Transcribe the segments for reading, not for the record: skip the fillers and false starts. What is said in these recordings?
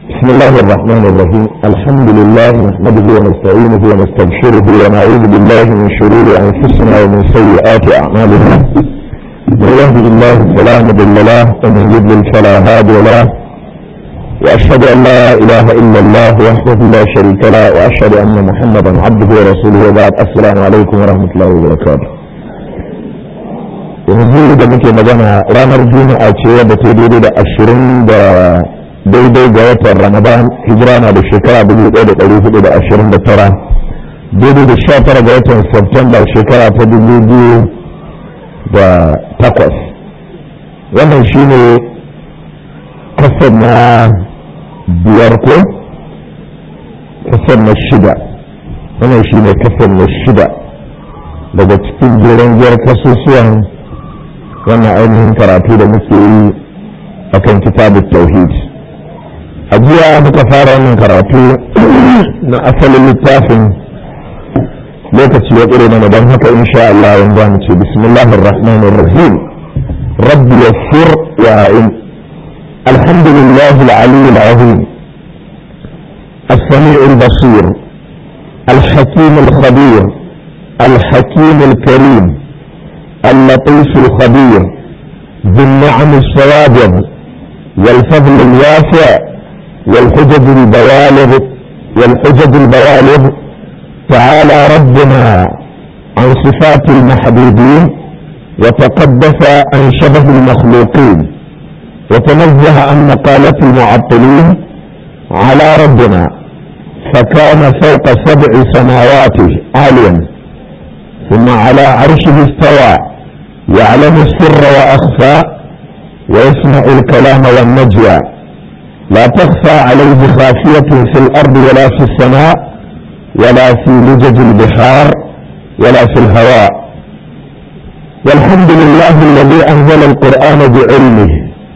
بسم الله الرحمن الرحيم. الحمد لله نحمده ونستعينه ونستبشره ونعوذ بالله من شرور انفسنا ومن سيئات اعمالنا. من يهده الله فلا مضل له ومن يضلل فلا هادي له، واشهد ان لا اله الا الله وحده لا شريك له، واشهد ان محمدا عبده ورسوله. وبعد، السلام عليكم ورحمه الله وبركاته. yanzu da muke magana ranar juma'a ce wadda ta daidai da 20 da daidai ga watan ramadan, hijira na da shekara 1429 daidai da 19 ga watan september shekara ta 2008. wannan shine kasar na biyar ko kasar na shida. wannan shine kasar na shida daga cikin jeren giyar kasusuwan wannan ainihin karatu da muke yi a kan kitabut tauhid. a jiya muka fara wannan karatu na asalin littafin, lokaci ya ƙure mana, don haka insha Allah yanzu mu ce bismillahir rahmanir rahim. rabbi yassir wa a'in. alhamdulillahi al-ali al-azim as-sami' al-basir al-hakim al-khabir al-hakim al-karim اللطيف الخبير ذو النعم السوابغ والفضل الواسع والحجج البوالغ تعالى ربنا عن صفات المحبوبين وتقدس عن شبه المخلوقين وتنزه عن مقالة المعطلين على ربنا فكان فوق 7 سماوات عاليا ثم على عرشه استوى يعلم السر وأخفى ويسمع الكلام والنجوى لا تخفى عليه خافية في الأرض ولا في السماء ولا في لجج البحار ولا في الهواء. والحمد لله الذي أنزل القرآن بعلمه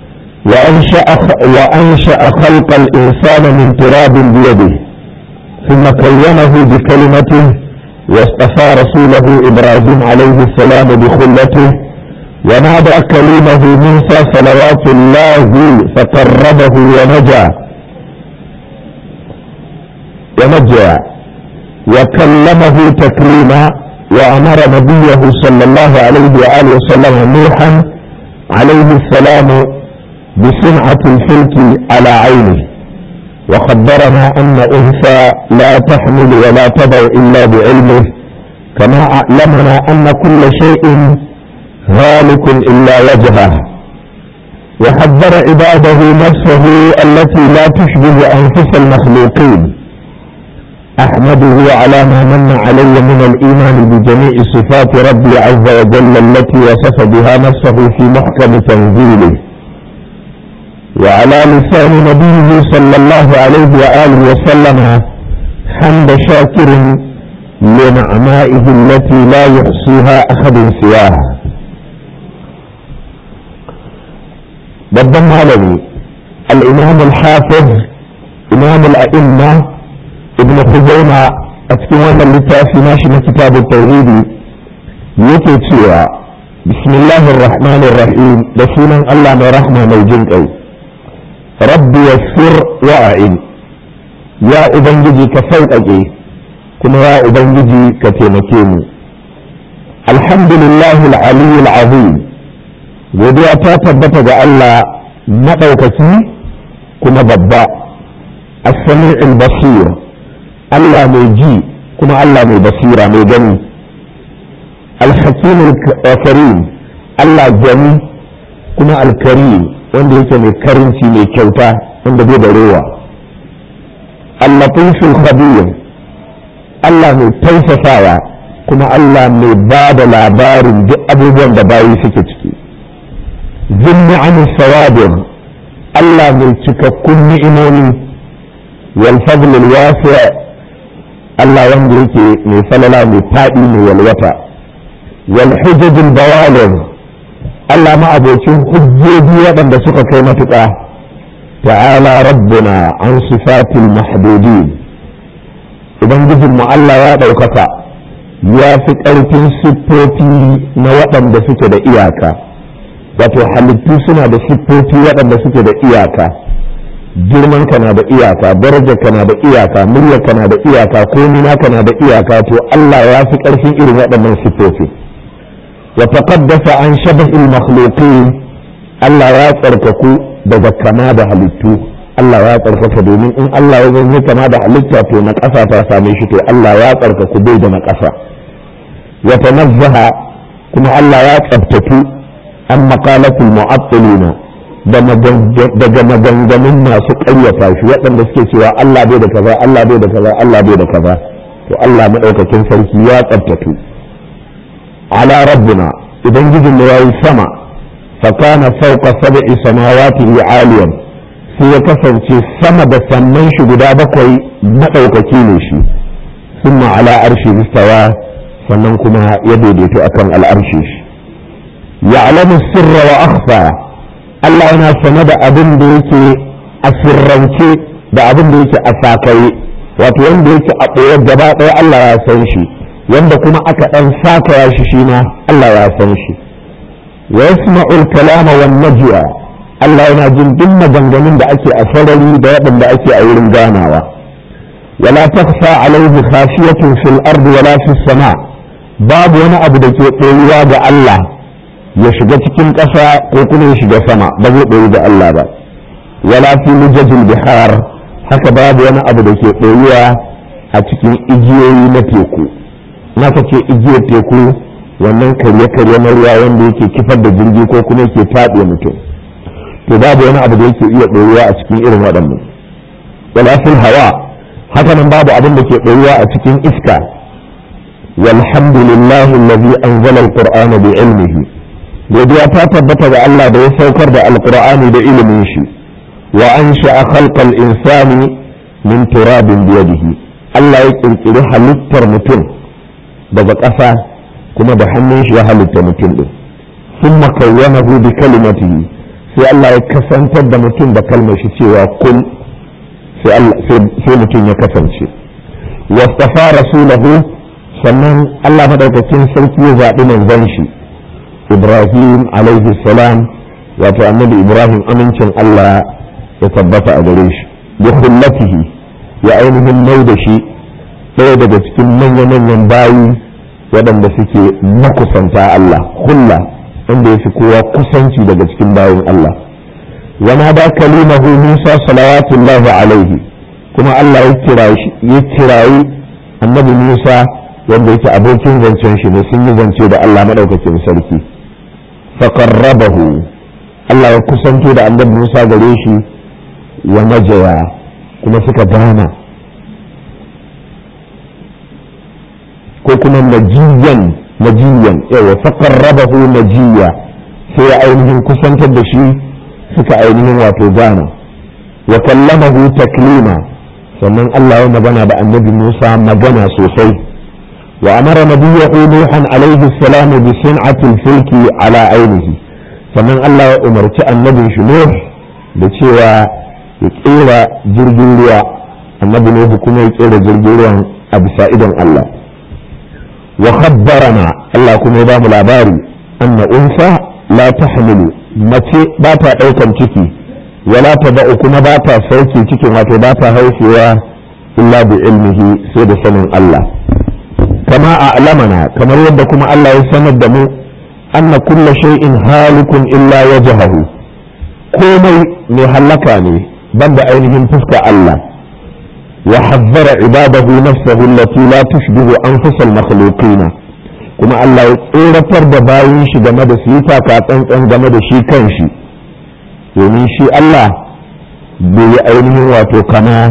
وأنشأ خلق الإنسان من تراب بيده ثم كلمه بكلمته واصطفى رسوله إبراهيم عليه السلام بخلته ونادى كلمه موسى صلوات الله فقربه ونجى وكلمه تكريما وأمر نبيه صلى الله عليه وآله وسلم نوحا عليه السلام بصنعة الفلك على عينه وخبرنا أن أنثى لا تحمل ولا تضع إلا بعلمه كما أعلمنا أن كل شيء هالك إلا وجهه وحذر عباده نفسه التي لا تشبه أنفس المخلوقين. أحمده على ما من علي من الإيمان بجميع صفات ربي عز وجل التي وصف بها نفسه في محكم تنزيله، وعلى لسان نبيه صلى الله عليه وآله وسلم حمد شاكر لنعمائه التي لا يحصيها أحد سواها. babban malami al-imam al-hafiz imam al-a'imma ibn Khuzaimah a cikin wannan littafi nashi na kitabut tauhid yake cewa bismillahir rahmanir rahim, da sunan Allah mai rahma mai jin kai. rabbi yassir wa a'in, ya ubangiji ka sauƙaƙe kuma ya ubangiji ka taimake mu. alhamdulillahi al-ali al-azim, godiya ta tabbata ga Allah maɗaukaki kuma babba. as-sami' al-basir, Allah mai ji kuma Allah mai basira mai gani. al-hakim al-karim, Allah gani kuma al-karim wanda yake mai karinci mai kyauta wanda bai da rowa. al-latif al-khabir, Allah mai tausasawa kuma Allah mai ba da labarin duk abubuwan da bayi suke ciki. ذن عن الثوابر، الله من تككن نئموني. والفضل الواسع، الله يملك من فللا من فادي والوفا. والحجج البوالغ، الله ما أبوكين حجيبي وطن بسوق كلمتك. تعالى ربنا عن صفات المحدودين. إذن جزم الله يا دوكك يا فكرتين سبوتي نوطن بسوق دا إياكا. wato halittu suna da siffofi waɗanda suke da iyaka girman ka na da iyaka, darajar ka na da iyaka, muryar ka na da iyaka, komai naka na da iyaka, to Allah ya fi ƙarfin irin waɗannan sifofi. wa taqaddasa an shabahil makhluqin, Allah ya tsarkaku daga kama da halittu. Allah ya tsarkaka domin in Allah ya zai kama da halitta to na ƙasa ta same shi, to Allah ya tsarkaku bai da na ƙasa. wa tanazzaha, kuma Allah ya tsabtatu an maqalatul mu'attilina, daga maganganun masu ƙaryata shi waɗanda suke cewa Allah bai da kaza, Allah bai da kaza, Allah bai da kaza, to Allah madaukakin sarki ya tsabtatu. ala rabbina, idan gijin da yayi sama fa kana fawqa sab'i samawati aliyan, sai ya kasance sama da sannan shi guda bakwai madaukaki ne shi. summa ala arshi istawa, sannan kuma ya daidaito akan al'arshi shi. ya'lamu sirra wa akhfa, Allah yana sane da abin da yake a sirrance da abin da yake a sakaye, wato wanda yake a ɓoye gaba ɗaya Allah ya san shi, wanda kuma aka ɗan sakaya shi shi ma Allah ya san shi. wa yasma'ul kalama wan najwa, Allah yana jin duk maganganun da ake a sarari da waɗanda ake a wurin ganawa. wala takhfa alayhi khafiyatun fil ardi wala fis sama, babu wani abu da ke ɓoyuwa ga Allah ya shiga cikin ƙasa ko kuma ya shiga sama, ba zai ɓoyi da Allah ba. wala fi mujajil bihar, haka babu wani abu da ke ɓoyuwa a cikin igiyoyi na teku. naka ce igiyar teku, wannan karye-karye na ruwa wanda yake kifar da jirgi ko kuma yake faɗe mutum, to babu wani abu da yake iya ɓoyuwa a cikin irin waɗannan. wala fil hawa, haka nan babu abin da ke ɓoyuwa a cikin iska. walhamdulillahi allazi anzala alqur'ana bi ilmihi, godiya ta tabbata ga Allah da ya saukar da alqur'ani da ilimin shi. wa ansha'a khalqal insani min turabin bi yadihi, Allah ya kirkiri halittar mutum daga ƙasa kuma da hannun shi ya halitta mutum din. thumma kawwanahu bi kalimatihi, sai Allah ya kasantar da mutum da kalmar shi cewa kun, sai mutum ya kasance. wastafa rasulahu, sannan Allah madaukakin sarki ya zaɓi manzon shi Ibrahim alaihi salam, wato annabi Ibrahim, amincin Allah ya tabbata a gare shi. bi khullatihi, ya ainihin mai da shi ɗaya daga cikin manya-manyan bayi waɗanda suke makusanta Allah, hulla wanda ya fi kowa kusanci daga cikin bayin Allah. wana da kalimahu Musa salawatullahi alaihi, kuma Allah ya kirayi annabi Musa wanda yake abokin zancen shi ne, sun yi zance da Allah madaukakin sarki. faqarrabahu, Allah ya kusanto da annabi Musa gare shi. wa najaya, kuma suka gana, ko kuma najiyan yawa faqarrabahu najiya, sai ya ainihin kusantar da shi suka ainihin wato gana. wa kallamahu taklima, sannan Allah ya magana da annabi Musa magana sosai. wa amara nabiyyahu Nuhan alaihi salam bi sin'atil fulki ala ainihi, sannan Allah ya umarci annabin shi Nuh da cewa ya kera jirgin ruwa, annabi Nuh kuma ya kera jirgin ruwan a bisa idon Allah. wa khabbarana, Allah kuma ya ba mu labari, anna unsa la tahmilu, mace ba ta daukan ciki, wala tada'u, kuma ba ta sauke cikin, wato ba ta haihuwa illa bi ilmihi, sai da sanin Allah. kama a'lamana, kamar yadda kuma Allah ya sanar da mu, anna kulla shay'in halikun illa wajhahu, komai mai halaka ne banda ainihin fuska Allah. wa hazzara ibadahu nafsahu allati la tushbihu anfusal makhluqina, kuma Allah ya tsoratar da bayin shi game da su yi taka tsantsan game da shi kanshi, domin shi Allah bai yi ainihin wato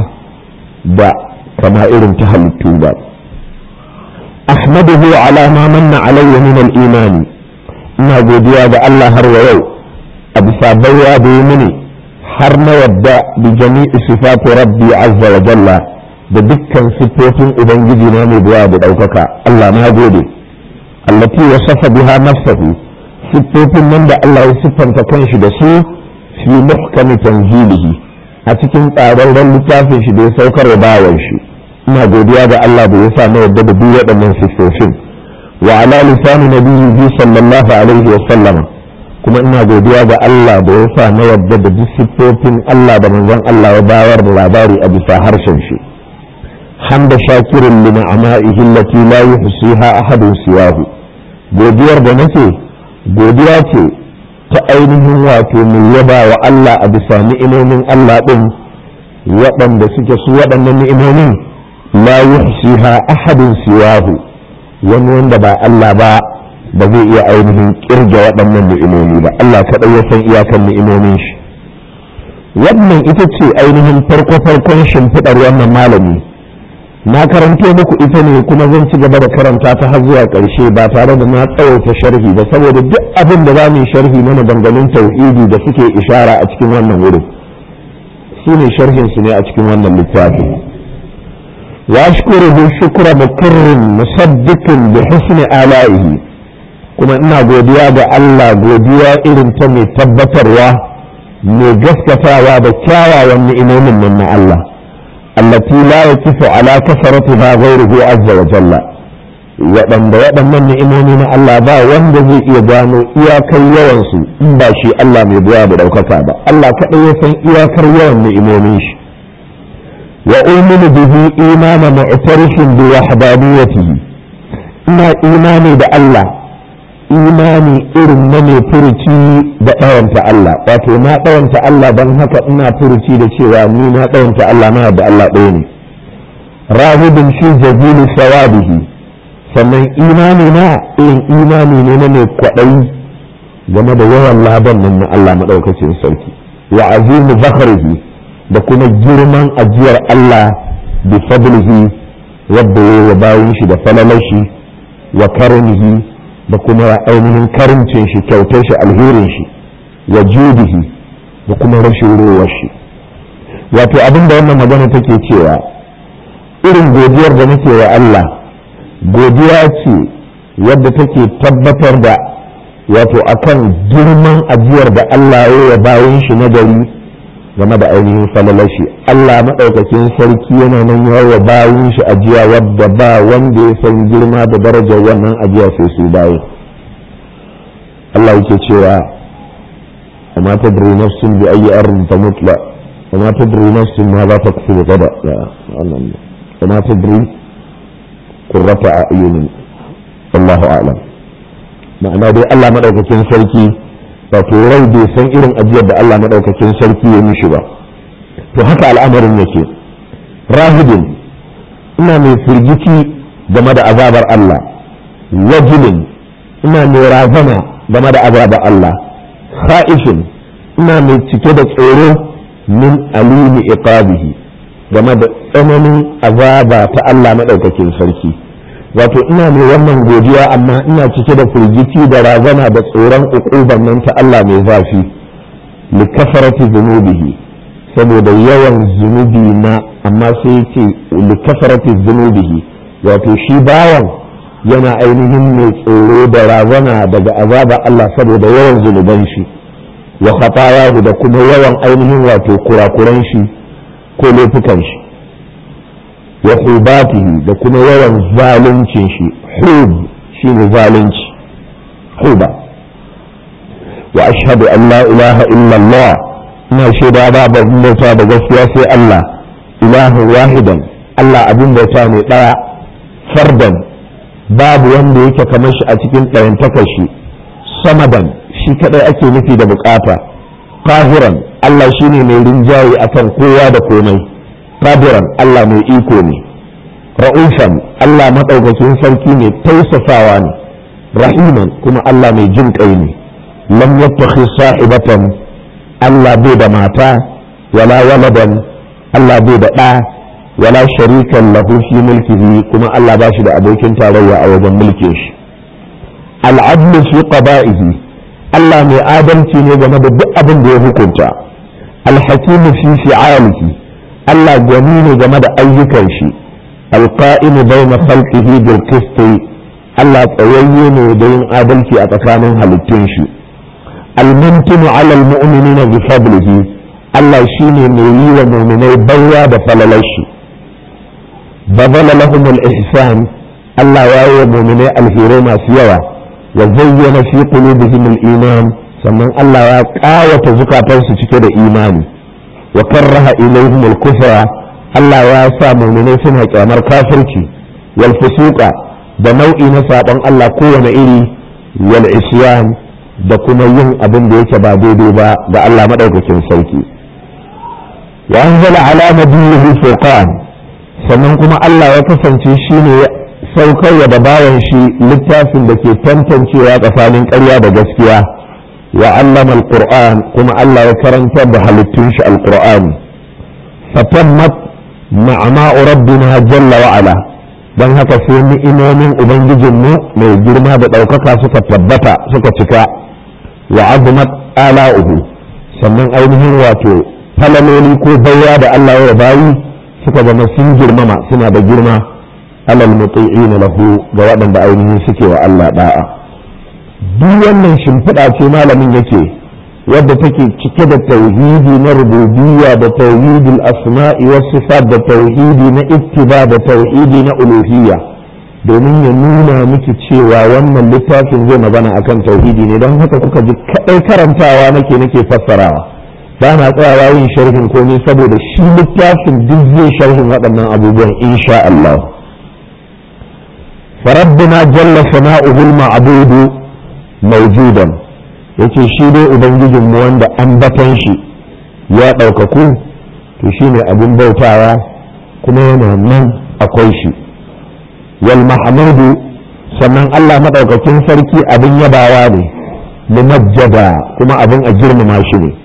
kama irin ta halittu ba. ahmaduhu ala ma manna alayya min al-iman, ina godiya ga Allah har wa yau a bisa baiwa da yi mini, har na wadda bi jami'i sifatu rabbi azza wa jalla, da dukkan sifofin ubangiji na mai buwa da daukaka. Allah na gode. allati wasafa biha nafsuhu, sifofin nan da Allah ya siffanta kanshi da su fi muhkami tanzilihi, a cikin tsararren littafin shi da ya saukar da bawan shi. ina godiya ga Allah da ya sa na yadda da duk waɗannan siffofin. wa ala lisani nabiyyi sallallahu alaihi wa sallama, kuma ina godiya ga Allah da ya sa na yadda da duk siffofin Allah da manzon Allah ya bayar da labari a bisa harshen shi hamda shakirin li ni'ama'ihi allati la yuhsiha ahadun siwahu godiyar da nake godiya ce ta ainihin wato mai yaba wa Allah a bisa ni'imomin Allah din waɗanda suke su waɗannan ni'imomin la yuhsiha ahadun siwahu wani wanda ba Allah ba zai iya ainihin kirga waɗannan ni'imomi ba Allah kaɗai ya san iyakan ni'imomin shi wannan ita ce ainihin farkon shimfiɗar wannan malami na karanto muku ita ne kuma zan ci gaba da karanta ta har zuwa ƙarshe ba tare da na tsawaita sharhi ba saboda duk abin da za mu yi sharhi na maganganun tauhidi da suke ishara a cikin wannan wurin shi ne sharhin su ne a cikin wannan littafi wa ashkuruhu shukra mukarrin musaddiqin bi husni ala'ihi kuma ina godiya ga Allah godiya irin ta mai tabbatarwa mai gaskatawa da kyawawan ni'imomin nan na Allah allati la yakifu ala kasaratiha ghayruhu azza wa jalla waɗannan ni'imomi na Allah ba wanda zai iya gano iyakar yawan su in ba shi Allah mai buya da ɗaukaka ba Allah kaɗai ya san iyakar yawan ni'imomin shi wa uminu bihi imana mu'tarifin bi wahdaniyatihi ina imani da Allah imani irin na mai furuci da ɗawanta Allah wato na ɗawanta Allah don haka ina furuci da cewa ni na ɗawanta Allah na da Allah ɗaya ne rahibin shi jazili sawabihi sannan imani na irin imani ne na mai kwaɗayi game da yawan laban nan na Allah maɗaukacin sarki wa azimu zakarihi da kuma girman ajiyar Allah bi fadlihi wadda ya bayin shi da falalashi wa karamihi da kuma ainihin karimcin shi kyautar shi alherin shi wa judihi da kuma rashin rowar shi wato abin da wannan magana take cewa irin godiyar da nake wa Allah godiya ce wadda take tabbatar da wato akan girman ajiyar da Allah ya bayan shi na gari game da ainihin falalashi Allah maɗaukakin sarki yana nan yawa bayan shi ajiya wadda ba wanda ya san girma da darajar wannan ajiya sai su bayan Allah yake cewa وما تدري نفس بأي أرض تموت لا وما تدري نفس ماذا تكسب غدا لا وما تدري قرة أعين الله أعلم معنى دي الله مدوكاكين sarki wato rai bai san irin ajiyar da Allah madaukakin sarki ya mishi ba to haka al'amarin yake rahibin ina mai firgici game da azabar Allah wajilin ina mai razana game da azabar Allah khaifin ina mai cike da tsoro min alimi iqabihi game da tsananin azaba ta Allah madaukakin sarki wato ina mai wannan godiya amma ina cike da firgici da razana da tsoron uquban nan ta Allah mai zafi li kafarati dhunubihi saboda yawan zunubi na amma sai yace li kafarati dhunubihi wato shi bawan yana ainihin mai tsoro da razana daga azaba Allah saboda yawan zunuban shi wa khatayahu da kuma yawan ainihin wato kurakuran shi ko laifukan shi wa hubatihi da kuma yawan zaluncin shi hub shine zalunci huba wa ashhadu an la ilaha illa Allah ina shaida babu bauta da gaskiya sai Allah ilahu wahidan Allah abin bauta ne daya fardan babu wanda yake kamar shi a cikin ɗayantakar shi samadan shi kadai ake nufi da bukata qahiran Allah shine mai rinjaye akan kowa da komai qadiran Allah mai iko ne ra'ufan Allah madaukakin sarki ne tausasawa ne rahiman kuma Allah mai jin kai ne lam yattakhi sahibatan Allah bai da mata wala waladan Allah bai da ɗa wala sharikan lahu fi mulkihi kuma Allah ba shi da abokin tarayya a wajen mulkin shi al'adlu fi qada'ihi Allah mai adalci ne game da duk abin da ya hukunta al-hakimu fi fi'alihi Allah gwani ne game da ayyukan shi alqa'imu bayna khalqihi bil qist Allah tsayayye ne da yin adalci a tsakanin halittun shi al-mumtinu 'ala al-mu'minina bi fadlihi Allah shine mai yi wa mu'minai baiwa da falalar shi badala lahum al-ihsan Allah ya yi wa mu'minai alherai masu yawa wa zayyana fi qulubihim al-iman sannan Allah ya ƙawata zukatansu cike da imani wa karraha ilayhim al-kufra Allah ya sa mu'minai suna kyamar kafirci wal fusuqa da nau'i na saban Allah kowane iri wal isyan da kuma yin abin da yake ba daidai ba ga Allah madaukakin sarki wa anzala ala nabiyhi furqan sannan kuma Allah ya kasance shine saukarwa da bawan shi littafin da ke tantancewa tsakanin ƙarya da gaskiya wa allama alquran kuma Allah ya karantar da halittun shi alqur'ani fatammat ma'ama'u rabbina jalla wa ala dan haka sai ni'imomin ubangijinmu mai girma da ɗaukaka suka tabbata suka cika wa azmat ala'uhu sannan ainihin wato falaloli ko baiwa da Allah ya bayi suka zama sun girmama suna da girma alal muti'ina lahu ga waɗanda ainihin suke wa Allah da'a duk wannan shimfiɗa ce malamin yake wadda take cike da tauhidi na rububiyya da tauhidul asma'i was sifat da tauhidi na ittiba da tauhidi na uluhiyya domin ya nuna miki cewa wannan littafin zai magana akan tauhidi ne don haka kuka ji kadai karantawa nake fassarawa ba na tsayawa yin sharhin komai saboda shi littafin duk zai sharhin waɗannan abubuwan insha Allah farabbuna jalla sana'uhu al-ma'bud mawjudan yace shi dai ubangijin mu wanda ambatan shi ya ɗaukaku to shine abin bautawa kuma yana nan akwai shi wal mahmudu sannan Allah madaukakin sarki abin yabawa ne mumajjada kuma abin a girmama shi ne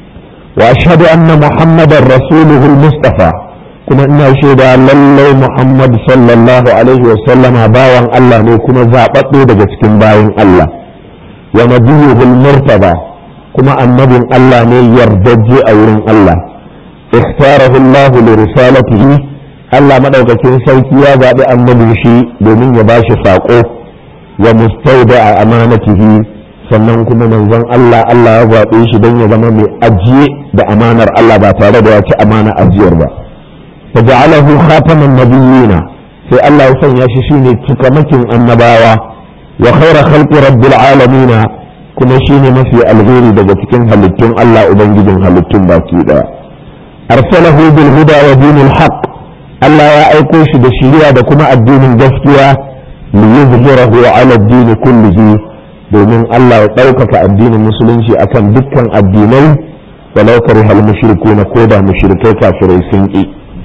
wa ashhadu anna muhammadar rasuluhu al-mustafa kuma ina shaida lallai muhammad sallallahu alaihi wa sallama bawan Allah ne kuma zababbe daga cikin bayin Allah wa nabiyuhu al-murtada kuma annabin Allah ne yardaje a wurin Allah ikhtarahu Allah li risalatihi Allah madaukakin sarki ya zabi annabin shi domin ya bashi sako wa mustawda'a amanatihi sannan kuma manzon Allah ya zabe shi don ya zama mai ajiye da amanar Allah ba tare da ya ci amana ajiyar ba faja'alahu khataman nabiyina sai Allah ya sanya shi shine cikamakin annabawa wa khayra khalqi rabbil alamin kuma shine mafi alheri daga cikin halittun Allah ubangijin halittun baki daya arsalahu bil huda wa dinil haqq Allah ya aiko shi da shiriya da kuma addinin gaskiya li yuzhirahu ala ad-din kullihi domin Allah ya ɗaukaka addinin musulunci akan dukkan addinai walau karihal mushrikuna ko da mushrikai kafirai sun ki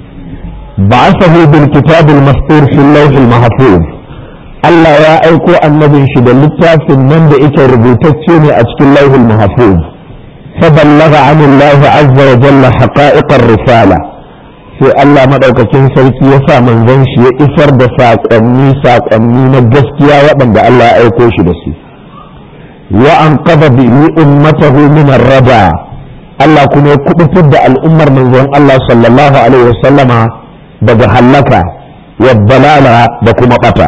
ba'athahu bil kitab al mastur fi al-lawh al mahfuz Allah ya aiko annabin shi da littafin nan da yake rubutacce ne a cikin lawh al mahfuz faballagha an Allah azza wa jalla haqa'iq ar-risala sai Allah madaukakin sarki ya sa manzon shi ya isar da saƙonni na gaskiya waɗanda Allah ya aiko shi da su wa anqadha bi ummatahu min ar-rada Allah kuma ya kubutar da al'ummar manzon Allah sallallahu alaihi wasallama daga halaka wa dalala da kuma bata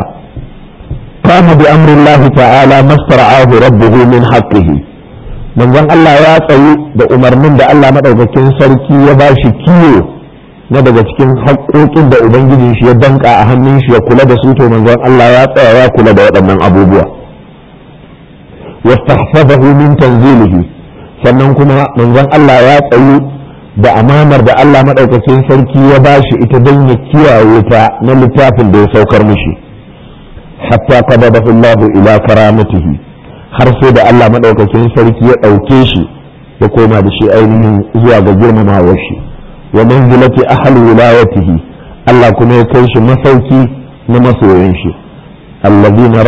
kama bi amri Allah ta'ala mastara'ahu rabbuhu min haqqihi manzon Allah ya tsayi da umarnin da Allah madaukakin sarki ya bashi kiyo na daga cikin haƙoƙin da ubangiji shi ya danka a hannun shi ya kula da su to manzon Allah ya tsaya ya kula da waɗannan abubuwa wastahfazahu min tanzilihi sannan kuma manzon Allah ya tsayu da amanar da Allah madaukakin sarki ya bashi ita don ya kiyaye ta na littafin da ya saukar mishi hatta qadabahu Allah ila karamatihi har sai da Allah madaukakin sarki ya ɗauke shi ya koma da shi ainihin zuwa ga girmamawar shi wa manzilati ahli wilayatihi Allah kuma ya kai shi masauki na masoyan shi alladhina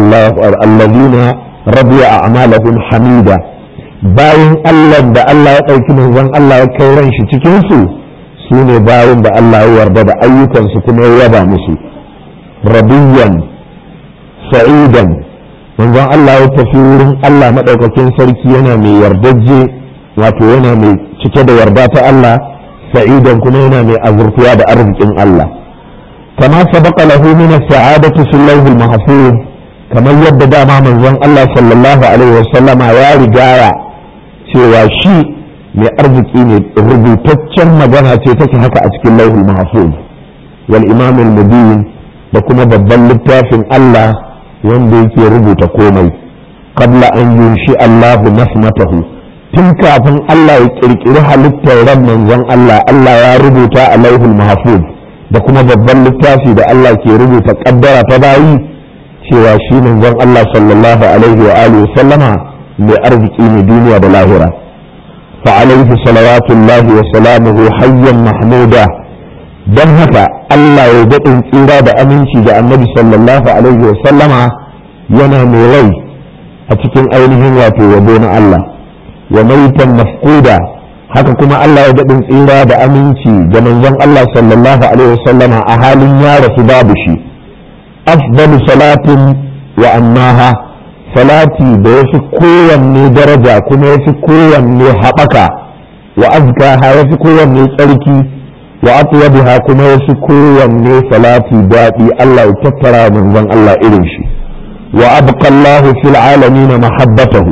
radiya a'malahum hamida bayan Allah da Allah ya dauki manzon Allah ya kai ran shi cikin su sune bayan da Allah ya yarda da ayyukan su kuma ya yaba musu radiyan sa'idan manzon Allah ya tafi wurin Allah madaukakin sarki yana mai yardaje wato yana mai cike da yarda ta Allah sa'idan kuma yana mai azurtuwa da arzikin Allah kama sabaqa lahu min as-sa'adati fil lawh al-mahfuz kamar yadda dama manzon Allah sallallahu alaihi wasallam ya rigaya cewa shi mai arziki ne rubutaccen magana ce take haka a cikin lawh al-mahfuz wal imam al-mubin da kuma babban littafin Allah wanda yake rubuta komai qabla an yunshi Allahu nasmatahu tun kafin Allah ya kirkiri halittar ran manzon Allah ya rubuta a lauhul mahfuz da kuma babban littafi da Allah ke rubuta kaddara ta bayi cewa shi manzon Allah sallallahu alaihi wa alihi sallama mai arziki ne duniya da lahira fa alaihi salawatullahi wa salamuhu hayyan mahmuda dan haka Allah ya daɗin tsira da aminci da annabi sallallahu alaihi wa sallama yana mai rai a cikin ainihin wato yabo na Allah wa maitan mafquda haka kuma Allah ya daɗin tsira da aminci da manzon Allah sallallahu alaihi wa sallama a halin ya rasu babu shi afdalu salatin wa annaha salati da yafi kowanne daraja kuma yafi kowanne haɓaka wa azkaha yafi kowanne tsarki wa atyabiha kuma yafi kowanne salati daɗi Allah ya tattara manzon Allah irin shi wa abqa Allahu fil alamin mahabbatahu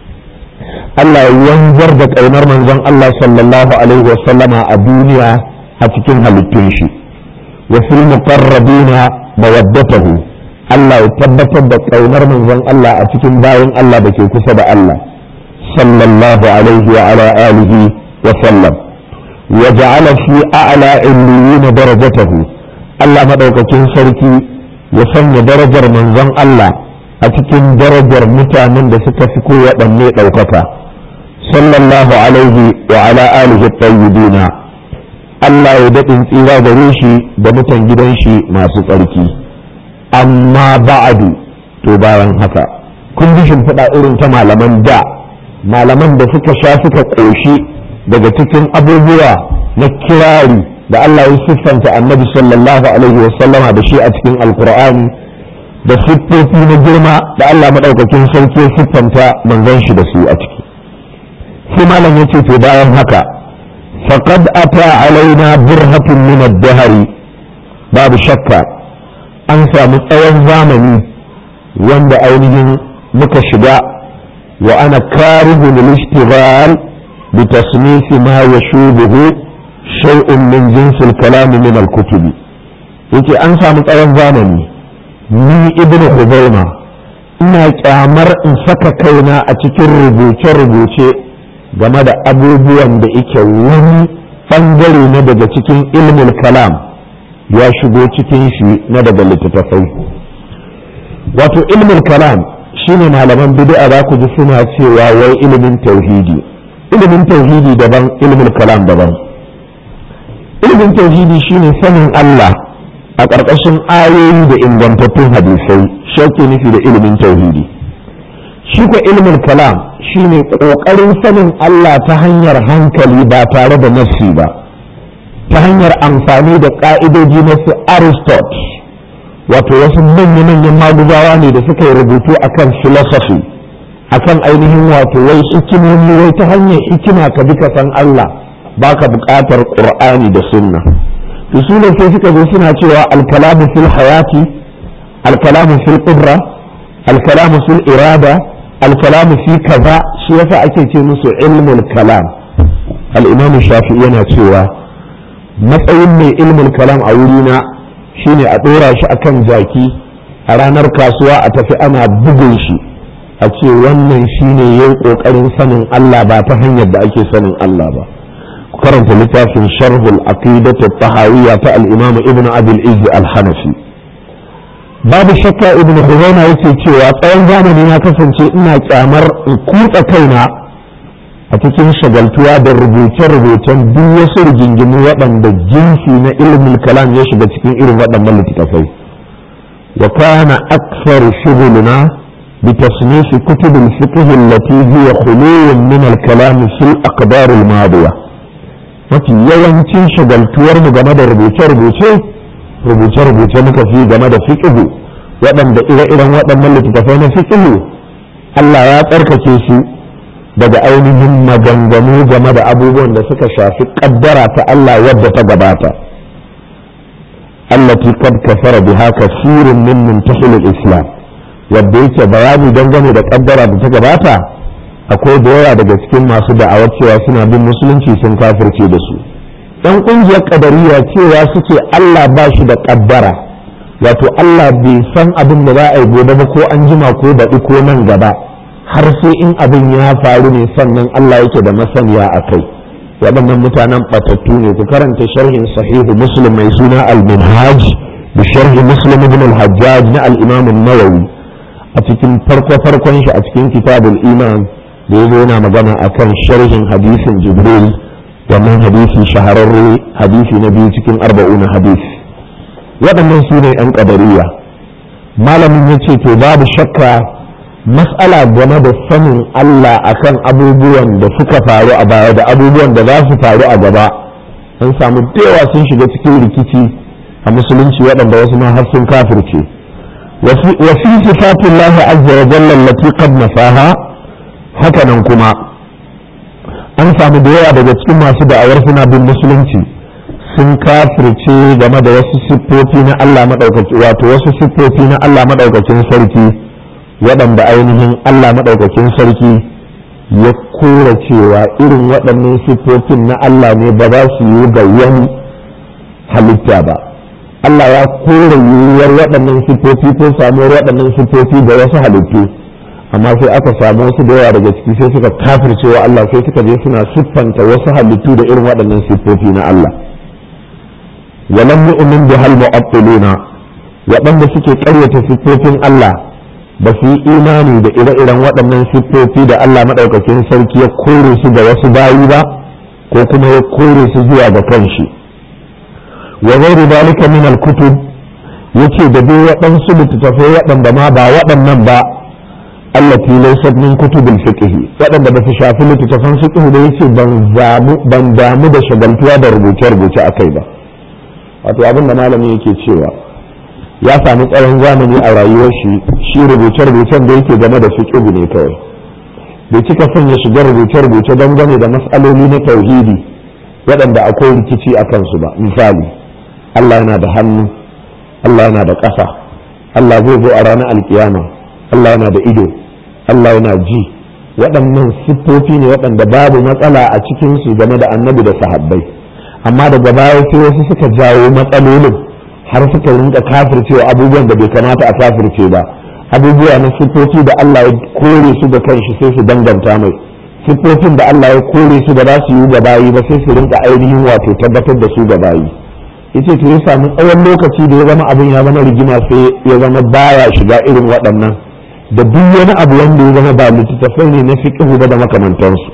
Allah ya yanzar da ƙaunar manzon Allah sallallahu alaihi wa sallama a duniya a cikin halittun shi wa fil muqarrabina mawaddatahu Allah ya tabbatar da ƙaunar manzon Allah a cikin bayan Allah da ke kusa da Allah sallallahu alaihi wa ala alihi wa sallam wa ja'ala fi a'la illiyin darajatahu Allah madaukakin sarki ya sanya darajar manzon Allah a cikin darajar mutanen da suka fi kowaɗanne ɗaukaka sallallahu alaihi wa ala alihi tayyibina Allah ya daɗin tsira gare shi da mutan gidan shi masu tsarki amma ba'adu to bayan haka kun ji shimfiɗa irin ta malaman da malaman da suka sha suka ƙoshi daga cikin abubuwa na kirari da Allah ya siffanta annabi sallallahu alaihi wa sallama da shi a cikin alkur'ani da siffofi na girma da Allah madaukakin sarki ya siffanta manzon shi da su a ciki sai malam yace to bayan haka faqad ata alaina burhatun min ad-dahr babu shakka an samu tsawon zamani wanda ainihin muka shiga wa ana karihu lil ishtighal bi tasnif ma yashubuhu shay'un min jins al-kalam min al-kutub yake an samu tsawon zamani ni ibn Khuzaima ina kyamar in saka kaina a cikin rubuce-rubuce game da abubuwan da yake wani bangare na daga cikin ilmul kalam ya shigo cikin shi na daga littattafai wato ilmul kalam shine malaman bid'a za ku ji suna cewa wai ilimin tauhidi daban ilmul kalam daban ilimin tauhidi shine sanin Allah a ƙarƙashin ayoyi da ingantattun hadisai shi ake nufi da ilimin tauhidi shi ko ilimin kalam shine ƙoƙarin sanin Allah ta hanyar hankali ba tare da nafsi ba ta hanyar amfani da ƙa'idoji na su Aristotle wato wasu manya-manyan maguzawa ne da suka yi rubutu akan philosophy akan ainihin wato wai hikimomi wai ta hanyar hikima ka bi ka san Allah baka buƙatar Qur'ani da sunna to su ne sai suka zo suna cewa alkalamu fil hayati alkalamu fil qudra alkalamu fil irada alkalamu fi kaza shi yasa ake ce musu ilmul kalam al-imam shafi'i yana cewa matsayin mai ilmul kalam a wurina shine a dora shi akan jaki a ranar kasuwa a tafi ana bugun shi a ce wannan shine yayin kokarin sanin Allah ba ta hanyar da ake sanin Allah ba karanta littafin sharhul aqidatu tahawiyya ta al-imam ibn abi al-izz al-hanafi babu shakka ibn Khuzaima yake cewa tsawon zamani na kasance ina kyamar in kutsa kaina a cikin shagaltuwa da rubuce-rubucen duk wasu rigingimu waɗanda jinsi na ilimin kalam ya shiga cikin irin waɗannan littattafai wa kana akthar shughuluna bi tasnif kutub al-fiqh allati hiya khuluwun min al-kalam fi al-aqdar al-madiyah mafi yawancin shagaltuwar mu game da rubuce-rubuce muka fi game da fiqhu waɗanda ire-iren waɗannan littattafai na fiqhu Allah ya tsarkake su daga ainihin maganganu game da abubuwan da suka shafi kaddara ta Allah wadda ta gabata allati qad kafara biha kathirun min muntahil al-islam wadda yake bayani dangane da kaddara da ta gabata akwai da yawa daga cikin masu da'awar cewa suna bin musulunci sun kafirce da su ɗan ƙungiyar ƙadariya cewa suke Allah ba shi da ƙaddara wato Allah bai san abin da za a yi gobe ba ko an jima ko baɗi ko nan gaba har sai in abin ya faru ne sannan Allah yake da masaniya a kai. Waɗannan mutanen batattu ne. Ku karanta sharhin sahihu Muslim mai suna al-Minhaj bi sharhi Muslim ibn al-Hajjaj na al-Imam an-Nawawi a cikin farkon shi a cikin kitabul iman da yazo yana magana akan sharhin hadisin Jibril, wannan hadisi shahararre, hadisi na biyu cikin 40 hadisi. Waɗannan su ne ‘yan ƙadariya. Malamin ya ce to babu shakka mas'ala game da sanin Allah akan abubuwan da suka faru a baya da abubuwan da za su faru a gaba, an samu yawa sun shiga cikin rikici a musulunci waɗanda wasu ma har sun kafirce. wa fi sifatillahi azza wa jalla allati qad nafaha, haka nan kuma an samu da yawa daga cikin masu da'awar suna bin musulunci sun kafirce game da wasu siffofi na Allah madaukaki, wato wasu siffofi na Allah madaukakin sarki waɗanda ainihin Allah madaukakin sarki ya kora cewa irin waɗannan siffofin na Allah ne ba za su yi ga wani halitta ba. Allah ya kora yiwuwar waɗannan siffofi ko samuwar waɗannan siffofi da wasu halittu, amma sai aka samu wasu da yawa daga ciki sai suka kafircewa Allah, sai suka je suna siffanta wasu halittu da irin waɗannan siffofi na Allah. walam yu'min bihal mu'attiluna, waɗanda suke ƙaryata siffofin Allah ba su yi imani da ire-iren waɗannan siffofi da Allah maɗaukakin sarki ya kore su da wasu bayi ba, ko kuma ya kore su zuwa ga kanshi. wa ghairu dalika min al-kutub, yace da dai waɗansu littattafai waɗanda ma ba waɗannan ba, allati laysat min kutubil fiqh, waɗanda ba su shafi littattafan fiqh da yace ban damu da shagaltuwa da rubuce-rubuce akai ba. Wato abin da malamin yake cewa ya sami tsawon zamani a rayuwar shi rubuce-rubucen da yake game da fiqh ne kawai, bai cika son ya shiga rubuce-rubuce dangane da mas'aloli na tauhidi waɗanda akwai rikici a kansu ba. Misali, Allah yana da hannu, Allah yana da ƙafa, Allah zai zo a ranar alkiyama, Allah yana da ido, Allah yana ji. Waɗannan siffofi ne waɗanda babu matsala a cikinsu game da annabi da sahabbai, amma daga baya sai wasu suka jawo matsalolin har suka rinka kafircewa abubuwan da bai kamata a kafirce ba. Abubuwa na siffofi da Allah ya kore su da kanshi sai su danganta mai, siffofin da Allah ya kore su da za su yi ga bayi ba sai su rinka ainihin wato tabbatar da su ga bayi. Yace to ya samu tsawon lokaci da ya zama abin ya zama rigima, sai ya zama baya shiga irin waɗannan da duk wani abu wanda ya zama ba littattafai ne na fiqh ba da makamantansu.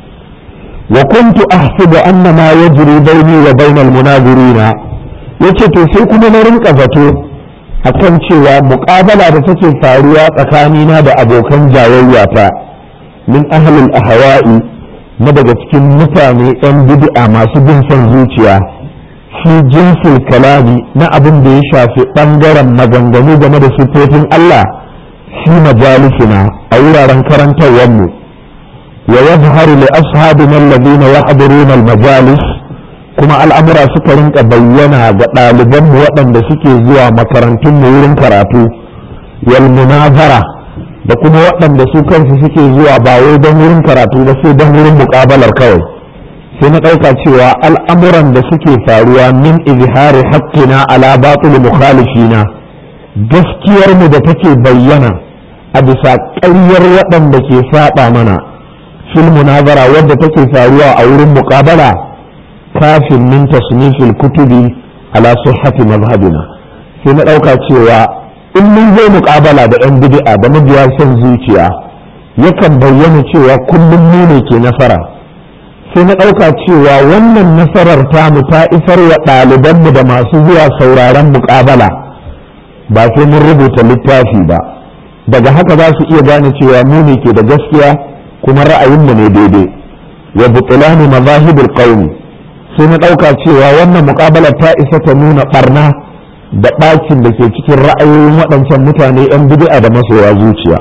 wa kuntu ahsibu anna ma yajri bayni wa bainal munazirina, yace to sai kuma na rinka zato akan cewa muqabala da take faruwa tsakanina da abokan jayayya ta min ahlul ahwa'i, na daga cikin mutane yan bid'a masu bin son zuciya, shi jinsul kalami na abin da ya shafi bangaren maganganu game da sifofin Allah, shi majalisina a wuraren karantarwar mu. wa yadhharu li ashabina alladhina yahduruna al-majalis, kuma al'amura suka rinka bayyana ga ɗaliban mu waɗanda suke zuwa makarantun mu wurin karatu, wal munazara, da kuma waɗanda su kansu suke zuwa ba wai don wurin karatu ba sai don wurin muƙabalar kawai. sai na ɗauka cewa al'amuran da suke faruwa min izhari haqqina ala batil mukhalifina, gaskiyar mu da take bayyana a bisa ƙaryar waɗanda ke saba mana, fil munazara wadda take faruwa a wurin muqabala, kafin min tasnifil kutubi ala sihhati mazhabina. sai na ɗauka cewa in mun zo muqabala da ɗan bid'a da mabiya son zuciya, yakan bayyana cewa kullum mu ne ke nasara. sai na ɗauka cewa wannan nasarar tamu ta isar wa ɗalibanmu da masu zuwa sauraron muƙabala, ba sai mun rubuta littafi ba. daga haka za su iya gane cewa mu ne ke da gaskiya kuma ra'ayinmu ne daidai. wa butlani mazahibul qawmi, sai na ɗauka cewa wannan muƙabala ta isa ta nuna ɓarna da ɗakin da ke cikin ra'ayoyin waɗancan mutane 'yan bid'a da masoya zuciya.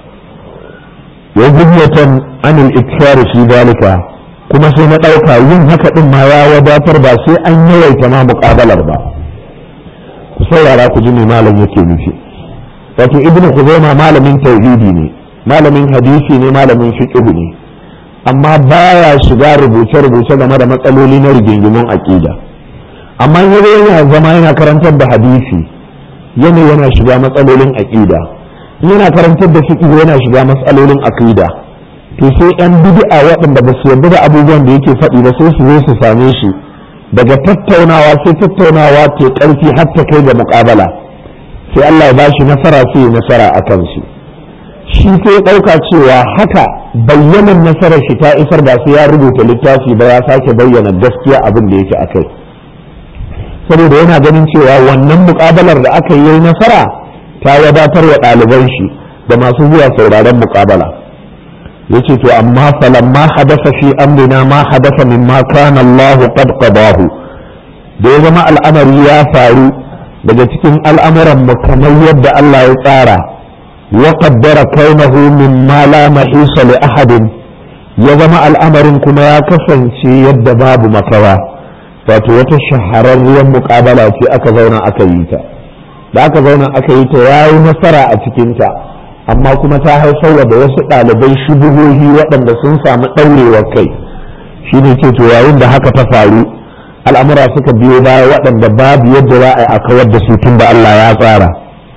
wa zubiyatan anil ikthar fi dalika, kuma sai na ɗauka yin haka ɗin ma ya wadatar ba sai an yawaita ma muƙabalar ba. ku saurara ku ji me malam yake nufi. wato ibn Khuzaimah malamin tauhidi ne, malamin hadisi ne, malamin fiqh ne, amma baya shiga rubuce-rubuce game da matsaloli na rigingimun aqida. amma yana zama yana karantar da hadisi, yana shiga matsalolin aqida, yana karantar da fiqh yana shiga matsalolin aqida to sai yan bid'a waɗanda ba su yarda da abubuwan da yake faɗi ba sai su zo su same shi daga tattaunawa sai tattaunawa ke ƙarfi har ta kai ga muƙabala sai Allah ya ba shi nasara sai ya nasara a kan shi sai ya ɗauka cewa haka bayyanan nasarar shi ta isar ba sai ya rubuta littafi ba ya sake bayyana gaskiya abin da yake akai saboda yana ganin cewa wannan muƙabalar da aka yi nasara ta wadatar wa ɗaliban shi da masu zuwa sauraron muƙabala yace to amma falamma hadasa fi amrina ma hadasa mimma kana Allah qad qadahu da ya zama al'amari ya faru daga cikin al'amuran mu kamar yadda Allah ya tsara wa qaddara kaunahu mimma la mahisa li ahadin ya zama al'amarin kuma ya kasance yadda babu makawa wato wata shahararriyar muƙabala ce aka zauna aka yi ta da aka zauna aka yi ta yayi nasara a cikin ta amma kuma ta haifar da wasu ɗalibai shubuhohi waɗanda sun samu ɗaurewar kai shi ne ce to yayin da haka ta faru al'amura suka biyo baya waɗanda babu yadda za a yi a kawar da su tun da Allah ya tsara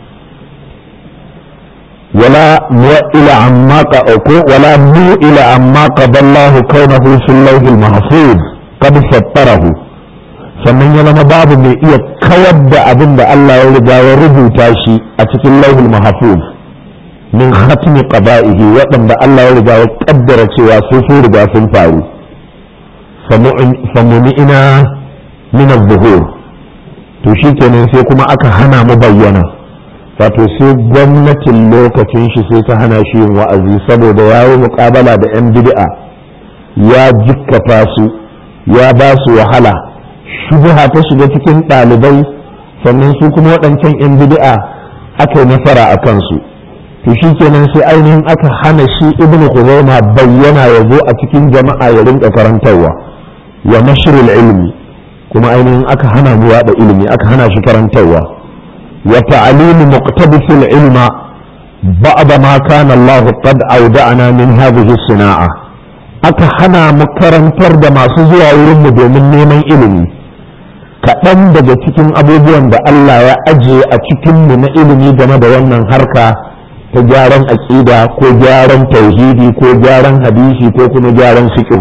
wala mu'ila amma qadallahu kaunahu fil lawhil mahfuz qad sattarahu sannan ya zama babu mai iya kawar da abin da Allah ya riga ya rubuta shi a cikin lawhil mahfuz min khatmi qada'ihi waɗanda Allah ya riga ya kaddara cewa sun riga sun faru famuni'ina min az-zuhur to shikenan sai kuma aka hana mu bayyana wato sai gwamnatin lokacin shi sai ta hana shi yin wa'azi saboda yayi muƙabala da yan bid'a ya jikkata su ya ba su wahala shubha ta shiga cikin ɗalibai sannan su kuma waɗancan yan bid'a aka yi nasara a kansu to shi kenan sai ainihin aka hana shi ibnu Khuzaima bayyana ya zo a cikin jama'a ya rinka karantarwa wa nashrul ilmi kuma ainihin aka hana mu yada ilimi aka hana shi karantarwa wa ta'lim muqtabisul ilma ba'da ma kana Allah qad awda'ana min hadhihi sana'a aka hana mu karantar da masu zuwa wurin mu domin neman ilimi kaɗan daga cikin abubuwan da Allah ya ajiye a cikin mu na ilimi game da wannan harka ta gyaran aƙida ko gyaran tauhidi ko gyaran hadisi ko kuma gyaran fiqh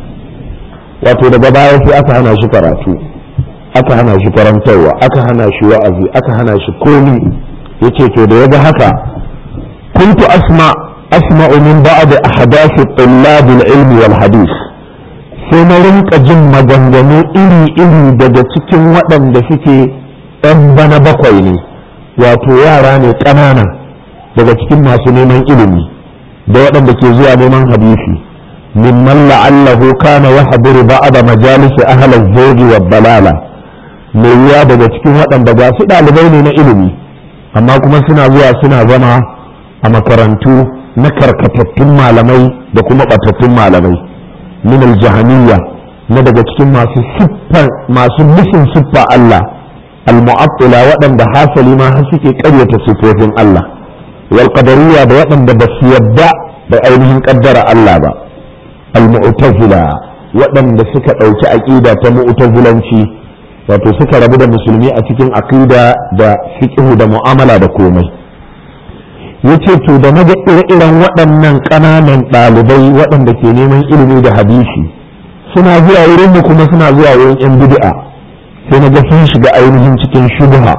wato daga baya sai aka hana shi karatu aka hana shi karantarwa aka hana shi wa'azi aka hana shi komi yace to da yaga haka kuntu asma'u min ba'd ahdath tullab al-ilm wal hadith sai na rinka jin maganganu iri-iri daga cikin waɗanda suke ɗan bana bakwai ne wato yara ne ƙanana daga cikin masu neman ilimi da waɗanda ke zuwa neman hadisi mimman la'allahu kana yahduru ba'da majalis ahli az-zawj wa balala mai yiwa daga cikin waɗanda ga su ɗalibai ne na ilimi amma kuma suna zuwa suna zama a makarantu na karkatattun malamai da kuma ɓatattun malamai min al-jahamiyya na daga cikin masu nufin siffa Allah al-mu'attila waɗanda hasali ma har suke ƙaryata sifofin Allah والقدرية بوطن بس يبدأ بأينهم قدر الله با المعتزلة وطن بسكة أو تأكيدة مؤتزلا wato suka rabu da musulmi a cikin aqida da fiqh da mu'amala da komai yace to da naga ire-iren waɗannan ƙananan ɗalibai waɗanda ke neman ilimi da hadisi suna zuwa wurin mu kuma suna zuwa wurin yan bid'a sai naga sun shiga ainihin cikin shubha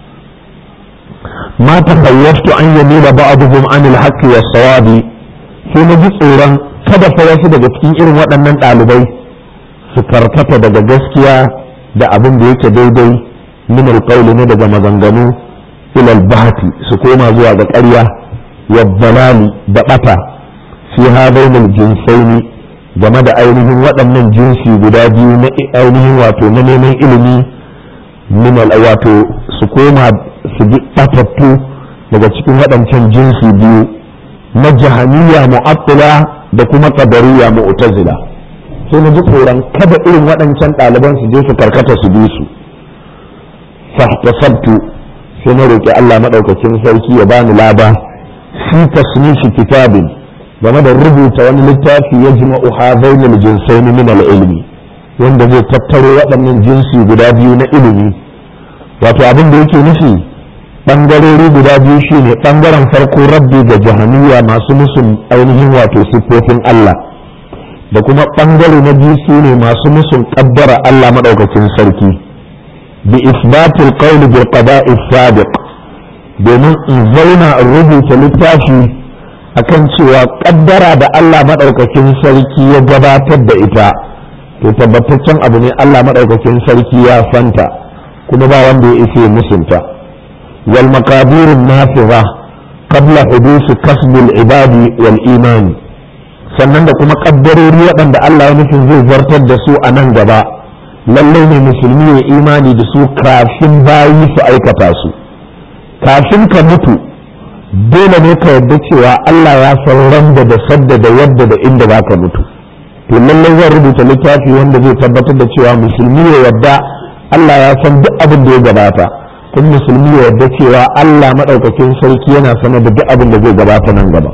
ما تخيفت أن يميل بعضهم عن الحق والصواب sai na ji tsoron kada fa wasu daga cikin irin waɗannan ɗalibai su karkata daga gaskiya da abin da yake daidai min alqawli ne daga maganganu ila albahati su koma zuwa ga ƙarya wa dalali da bata fi hadain aljinsaini game da ainihin waɗannan jinsi guda biyu na ainihin wato na neman ilimi min wato su koma su bi batattu daga cikin waɗancan jinsi biyu na jahamiyya mu'attila da kuma qadariyya mu'tazila sai na ji tsoron kada irin waɗancan ɗaliban su je su karkata su bi su fahtasabtu sai na roƙi Allah madaukakin sarki ya bani lada fi tasnifi kitabin game da rubuta wani littafi ya jima'u hadainul jinsaini min al-ilmi wanda zai tattaro waɗannan jinsi guda biyu na ilimi wato abin da yake nufi ɓangarori guda biyu shine ɓangaren farko rabbi ga jahaniya masu musun ainihin wato siffofin Allah, da kuma ɓangare na biyu su ne masu musun ƙaddara Allah maɗaukakin sarki bi isbatul qawli bil qada'i sabiq, domin in zauna in rubuta littafi akan cewa ƙaddara da Allah maɗaukakin sarki ya gabatar da ita to tabbataccen abu ne. Allah maɗaukakin sarki ya santa kuma ba wanda ya isa musunta. wal maqadirun nafiza qabla hudusi kasbil ibadi wal imani, sannan da kuma ƙaddarori waɗanda Allah ya nufin zai zartar da su a nan gaba, lallai ne musulmi ya imani da su kafin bayi su aikata su. Kafin ka mutu dole ne ka yarda cewa Allah ya san randa da sadda da yadda da inda za ka mutu. To lallai zan rubuta littafi wanda zai tabbatar da cewa musulmi ya yarda Allah ya san duk abin da ya gabata, kuma musulmi ya yarda cewa Allah maɗaukakin sarki yana sanar da duk abin da zai gabata nan gaba.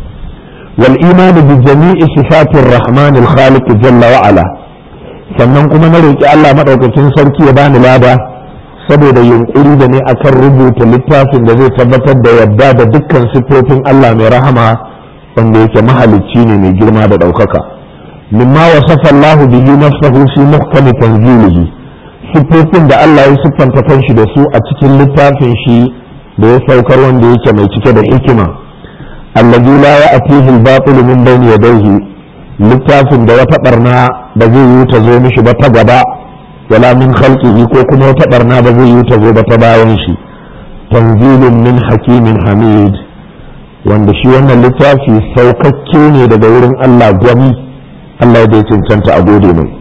والإيمان بجميع صفات الرحمن الخالق جل وعلا، sannan kuma na roƙi Allah maɗaukakin sarki ya bani lada saboda yunƙuri da ne akan rubuta littafin da zai tabbatar da yadda da dukkan siffofin Allah mai rahama wanda yake mahalicci ne mai girma da ɗaukaka. mimma wasafa Allah bihi nafsahu fi muhkami tanzilihi, siffofin da Allah ya siffanta kanshi da su a cikin littafin shi da ya saukar wanda yake mai cike da hikima. الذي لا يأتيه الباطل من بين يديه، littafin da wata barna ba zai yi ta zo mishi ba ta gaba, wala min khalqihi, ko kuma wata barna ba zai yi ta zo ba ta bayan shi. tanzilun min hakimin hamid, wanda shi wannan littafi saukakke ne daga wurin Allah gwami, Allah da ya cancanta a gode mai.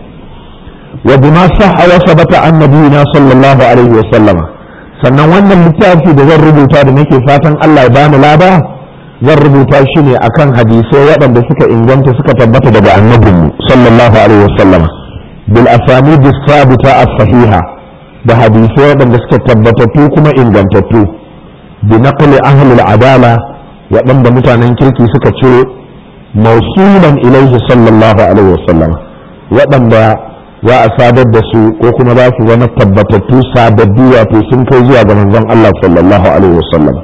wa bima sahha wa sabata an nabiyina sallallahu alaihi wa sallama, sannan wannan littafi da zan rubuta da nake fatan Allah ya bani lada, zan rubuta shi ne akan hadisai waɗanda suka inganta suka tabbata daga annabinmu sallallahu alaihi wasallama, bil asanid as-sabita as-sahiha, da hadisai waɗanda suka tabbatattu kuma ingantattu, bi naqli ahli al-adala, waɗanda mutanen kirki suka ciro mausulan ilaihi sallallahu alaihi wasallama, waɗanda za a sadar da su ko kuma za su zama tabbatattu sababbi wato sun kai zuwa ga manzon Allah sallallahu alaihi wasallama.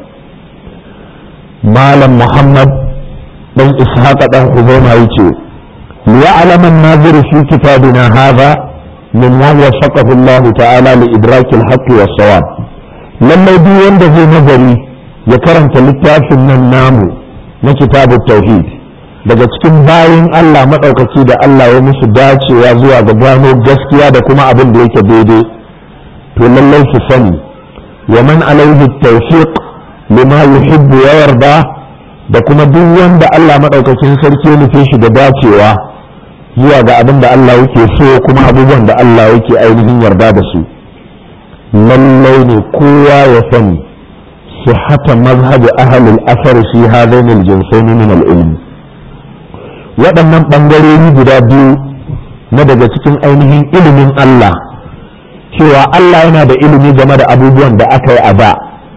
malam Muhammad dan Ishaq dan Huzaima yace liya'lam an-nazir fi kitabina hadha min ma wasaqahu Allah ta'ala li idrak al-haqq was-sawab, lallai duk wanda zai nazari ya karanta littafin nan namu na kitabut tauhid, daga cikin bayin Allah madaukaki da Allah ya musu dacewa zuwa ga gano gaskiya da kuma abin da yake daidai, to lallai su sani wa man alayhi at-tawfiq lima yuhibbu wa yarda, da kuma duk wanda Allah madaukakin sarki ya nufe shi da dacewa zuwa ga abin da Allah yake so kuma abubuwan da Allah yake ainihin yarda da su, lallai ne kowa ya sani sihhata mazhabi ahli al-athar fi hadain al-jinsayn min al-ilm. waɗannan ɓangarori guda biyu na daga cikin ainihin ilimin Allah, cewa Allah yana da ilimi game da abubuwan da aka yi a da,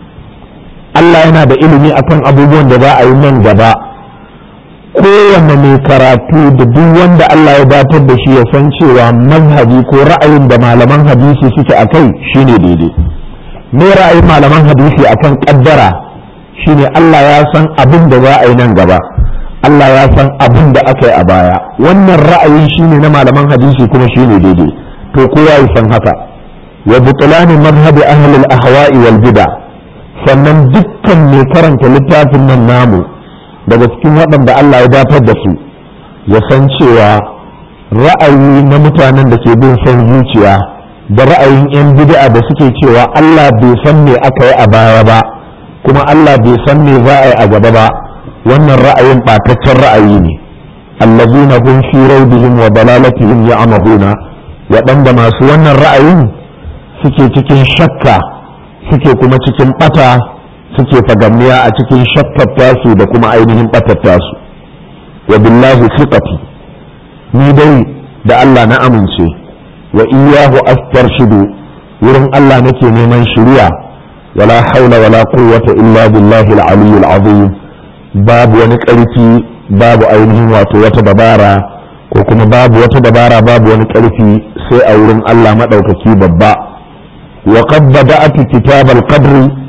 Allah yana da ilimi akan abubuwan da za a yi nan gaba. Kowanne mai karatu da duk wanda Allah ya datar da shi ya san cewa mazhabi ko ra'ayin da malaman hadisi suke a kai shine daidai. Me ra'ayin malaman hadisi akan kaddara shine Allah ya san abin da za a yi nan gaba, Allah ya san abin da aka yi a baya. Wannan ra'ayin shine na malaman hadisi kuma shine daidai, to kowa ya san haka. wa butlan madhhabi ahli al-ahwa'i wal bid'ah, sannan dukkan mai karanta littafin nan namu daga cikin waɗanda Allah ya datar da su ya san cewa ra'ayi na mutanen da ke bin son zuciya da ra'ayin 'yan bid'a da suke cewa Allah bai san me aka yi a baya ba kuma Allah bai san me za a yi a gaba ba, wannan ra'ayin ɓataccen ra'ayi ne. allazina hum fi raybihim wa dalalatihim ya'mahuna, waɗanda masu wannan ra'ayin suke cikin shakka, suke kuma cikin bata, suke fagamniya a cikin shakkar tasu da kuma ainihin batar tasu. wa billahi thiqati, ni dai da Allah na amince, wa iyyahu astarshidu, wurin Allah nake neman shiriya, wala haula wala quwwata illa billahi al-aliyyil azim, babu wani ƙarfi, babu ainihin wato wata dabara, ko kuma babu wata dabara, babu wani ƙarfi sai a wurin Allah madaukaki babba. وقد بدأت كتاب القدر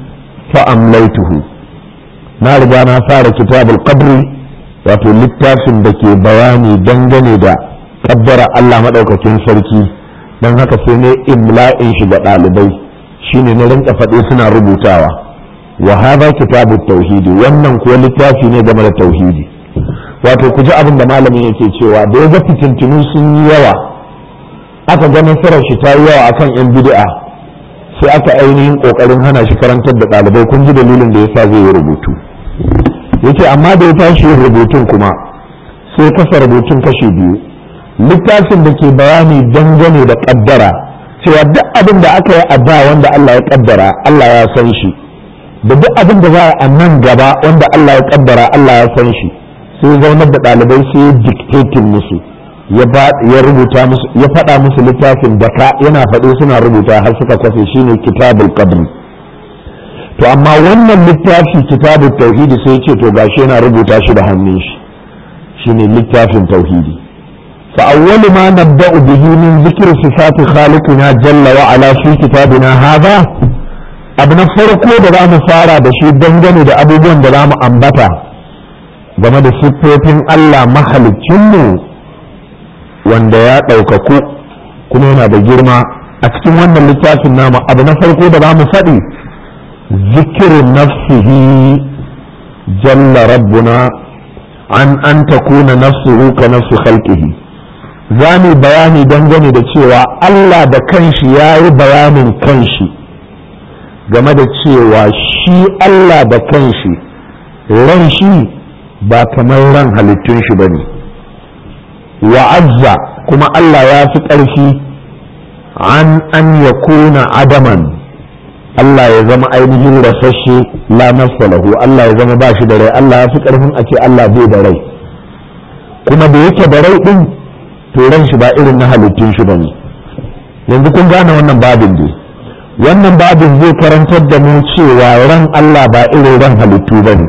fa amlaituhu na riga na fara kitabul qadri wato littafin da ke bayani dangane da kaddara Allah madaukakin sarki dan haka sai ne imla'in shi ga ɗalibai shine na rinka faɗe suna rubutawa wa hadha kitabut tauhidi wannan kuwa littafi ne game da tauhidi wato ku ji abin da malamin yake cewa da ya ga fitintinu sun yi yawa aka ga nasarar shi ta yi yawa akan yan bid'a sai aka ainihin kokarin hana shi karantar da ɗalibai kun ji dalilin da yasa zai yi rubutu yace amma da ya tashi rubutun kuma sai kasa rubutun kashi biyu littafin da ke bayani dangane da kaddara cewa duk abin da aka yi a da wanda Allah ya kaddara Allah ya san shi da duk abin da za a nan gaba wanda Allah ya kaddara Allah ya san shi sai zaunar da ɗalibai sai ya dictating musu ya rubuta musu ya faɗa musu littafin da ka yana faɗo suna rubuta har suka kwafe shine kitabul qadr to amma wannan littafi kitabut tauhidi sai ce to gashi yana rubuta shi da hannun shi shine littafin tauhidi fa awwalu ma nabda'u bihi min dhikri sifati khaliqina jalla wa ala fi kitabina hadha abu na farko da za mu fara da shi dangane da abubuwan da za mu ambata game da siffofin Allah mahaliccinmu wanda ya ɗaukaku kuma yana da girma a cikin wannan littafin namu abu na farko da za mu faɗi zikirin nafsihi jalla rabbuna an takuna nafsuhu ka nafsu khalqihi za mu bayani dangane da cewa Allah da kanshi ya yi bayanin kanshi game da cewa shi Allah da kanshi ran shi ba kamar ran halittun shi ba ne wa'azza kuma Allah ya fi ƙarfi an ya kuna adaman Allah ya zama ainihin rasashe la nafsa lahu Allah ya zama ba shi da rai Allah ya fi ƙarfin a ce Allah bai da rai kuma da yake da rai ɗin to ran shi ba irin na halittun shi ba ne yanzu kun gane wannan babin dai wannan babin zai karantar da mu cewa ran Allah ba irin ran halittu ba ne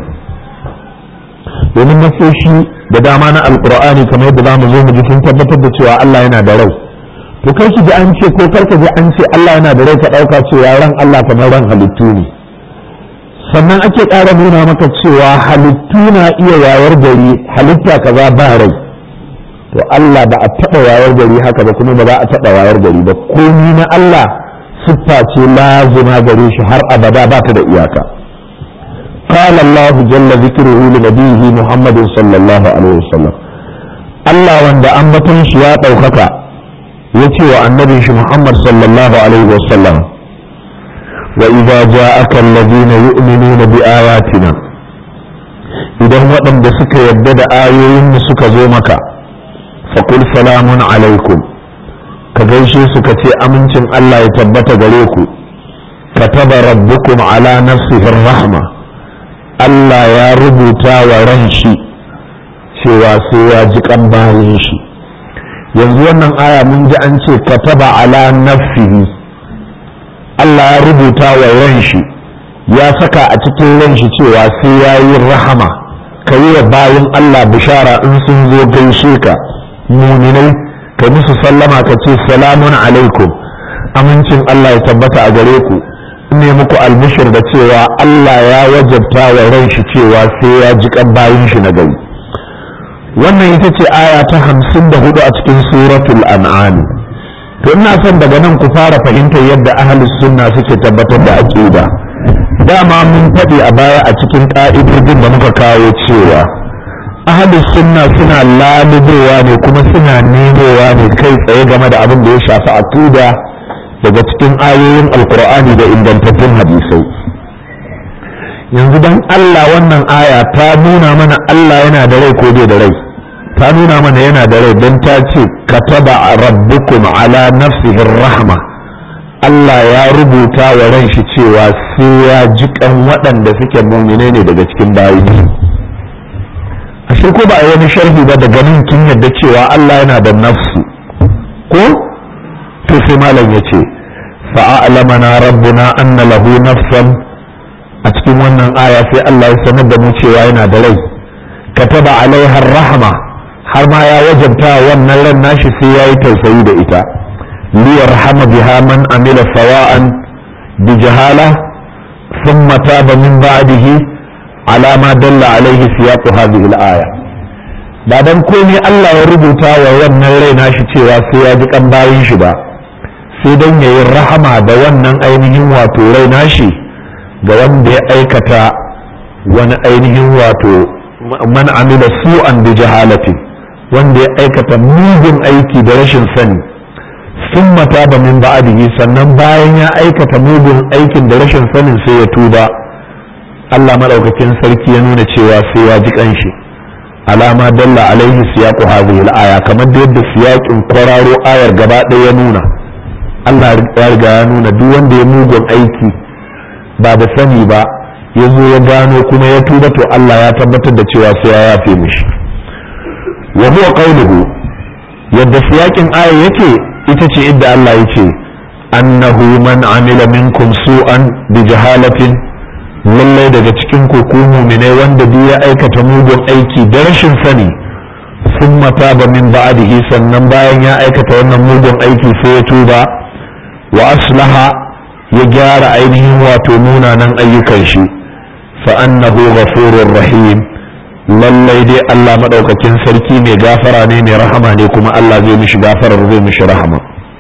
domin nasoshi da dama na alkur'ani kamar yadda za mu zo mu ji sun tabbatar da cewa Allah yana da rai to kai ki ji an ce ko karka ji an ce Allah yana da rai ka ɗauka cewa ran Allah kamar ran halittu ne sannan ake ƙara nuna maka cewa halittu na iya wayar gari halitta kaza ba rai to Allah ba a taɓa wayar gari haka ba kuma ba za a taɓa wayar gari ba komai na Allah siffa ce lazima gare shi har abada ba ta da iyaka قال الله جل ذكره لنبيه محمد صلى الله عليه وسلم الله وند أنبتن شيا ɗaukaka yace wa annabin shi Muhammad sallallahu alaihi wasallam wa idza ja'aka alladhina yu'minuna bi ayatina idan waɗanda suka yarda da ayoyin mu suka zo maka faqul salamun alaikum ka gaishe su ka ce amincin Allah ya tabbata gare ku kataba rabbukum ala nafsihi rahma Allah ya rubuta wa ran shi cewa sai ya ji kan bayan shi yanzu wannan aya mun ji an ce kataba ala nafsihi Allah ya rubuta wa ran shi ya saka a cikin ran shi cewa sai ya yi rahama ka yi wa bayan Allah bishara in sun zo gaishe ka muminai ka musu sallama ka ce salamun alaikum amincin Allah ya tabbata a gare ku ne muku albishir da cewa Allah ya wajabta wa ran shi cewa sai ya ji kan bayin shi na gari wannan ita ce aya ta 54 a cikin suratul an'am to ina son daga nan ku fara fahimtar yadda ahlus sunna suke tabbatar da aqida dama mun faɗi a baya a cikin ka'idodin da muka kawo cewa ahlus sunna suna lalubowa ne kuma suna nemowa ne kai tsaye game da abin da ya shafi aqida daga cikin ayoyin alkur'ani da ingantattun hadisai yanzu don Allah wannan aya ta nuna mana Allah yana da rai ko bai da rai ta nuna mana yana da rai don ta ce kataba rabbukum ala nafsihi rahma Allah ya rubuta wa ran shi cewa sai ya ji kan waɗanda suke mu'mine ne daga cikin bayi ashe ko ba a yi wani sharhi ba daga nan kin yadda cewa Allah yana da nafsu ko to sai malam ya ce fa'alamana rabbuna anna lahu nafsan a cikin wannan aya sai Allah ya sanar da mu cewa yana da rai kataba alaiha rahma har ma ya wajabta wannan ran nashi sai yayi tausayi da ita li yarhama biha man amila sawa'an bi jahala thumma taba min ba'dihi ala ma dalla alaihi siyaqu hadhihi al-aya. ba dan komai Allah ya rubuta wa wannan rai nashi cewa sai ya ji kan bayin shi ba, sai dan yayin rahama da wannan ainihin wato rai nashi ga wanda ya aikata wani ainihin wato man amila su'an bi jahalati, wanda ya aikata mugun aiki da rashin sani, sun mata ba min ba'adihi, sannan bayan ya aikata mugun aikin da rashin sanin sai ya tuba, Allah madaukakin sarki ya nuna cewa sai ya ji kanshi. alama dalla alaihi siyaqu hadhihi al-aya, kamar da yadda siyaqin kwararo ayar gaba ɗaya ya nuna. Allah ya riga ya nuna duk wanda ya mugun aiki ba da sani ba ya zo ya gano kuma ya tuba, to Allah ya tabbatar da cewa sai ya yafe mishi. wa huwa qawluhu, yadda siyakin aya yake ita ce idda Allah yace annahu man amila minkum su'an bi jahalatin, lallai daga cikin ku mu'minai wanda duk ya aikata mugun aiki da rashin sani, thumma taba min ba'dihi, sannan bayan ya aikata wannan mugun aiki sai ya tuba, wa aslaha ya gyara ainihin wato munanan ayyukan shi, fa annahu ghafurur rahim, lallai dai Allah madaukakin sarki mai gafara ne mai rahama ne, kuma Allah zai mishi gafarar zai mishi rahama.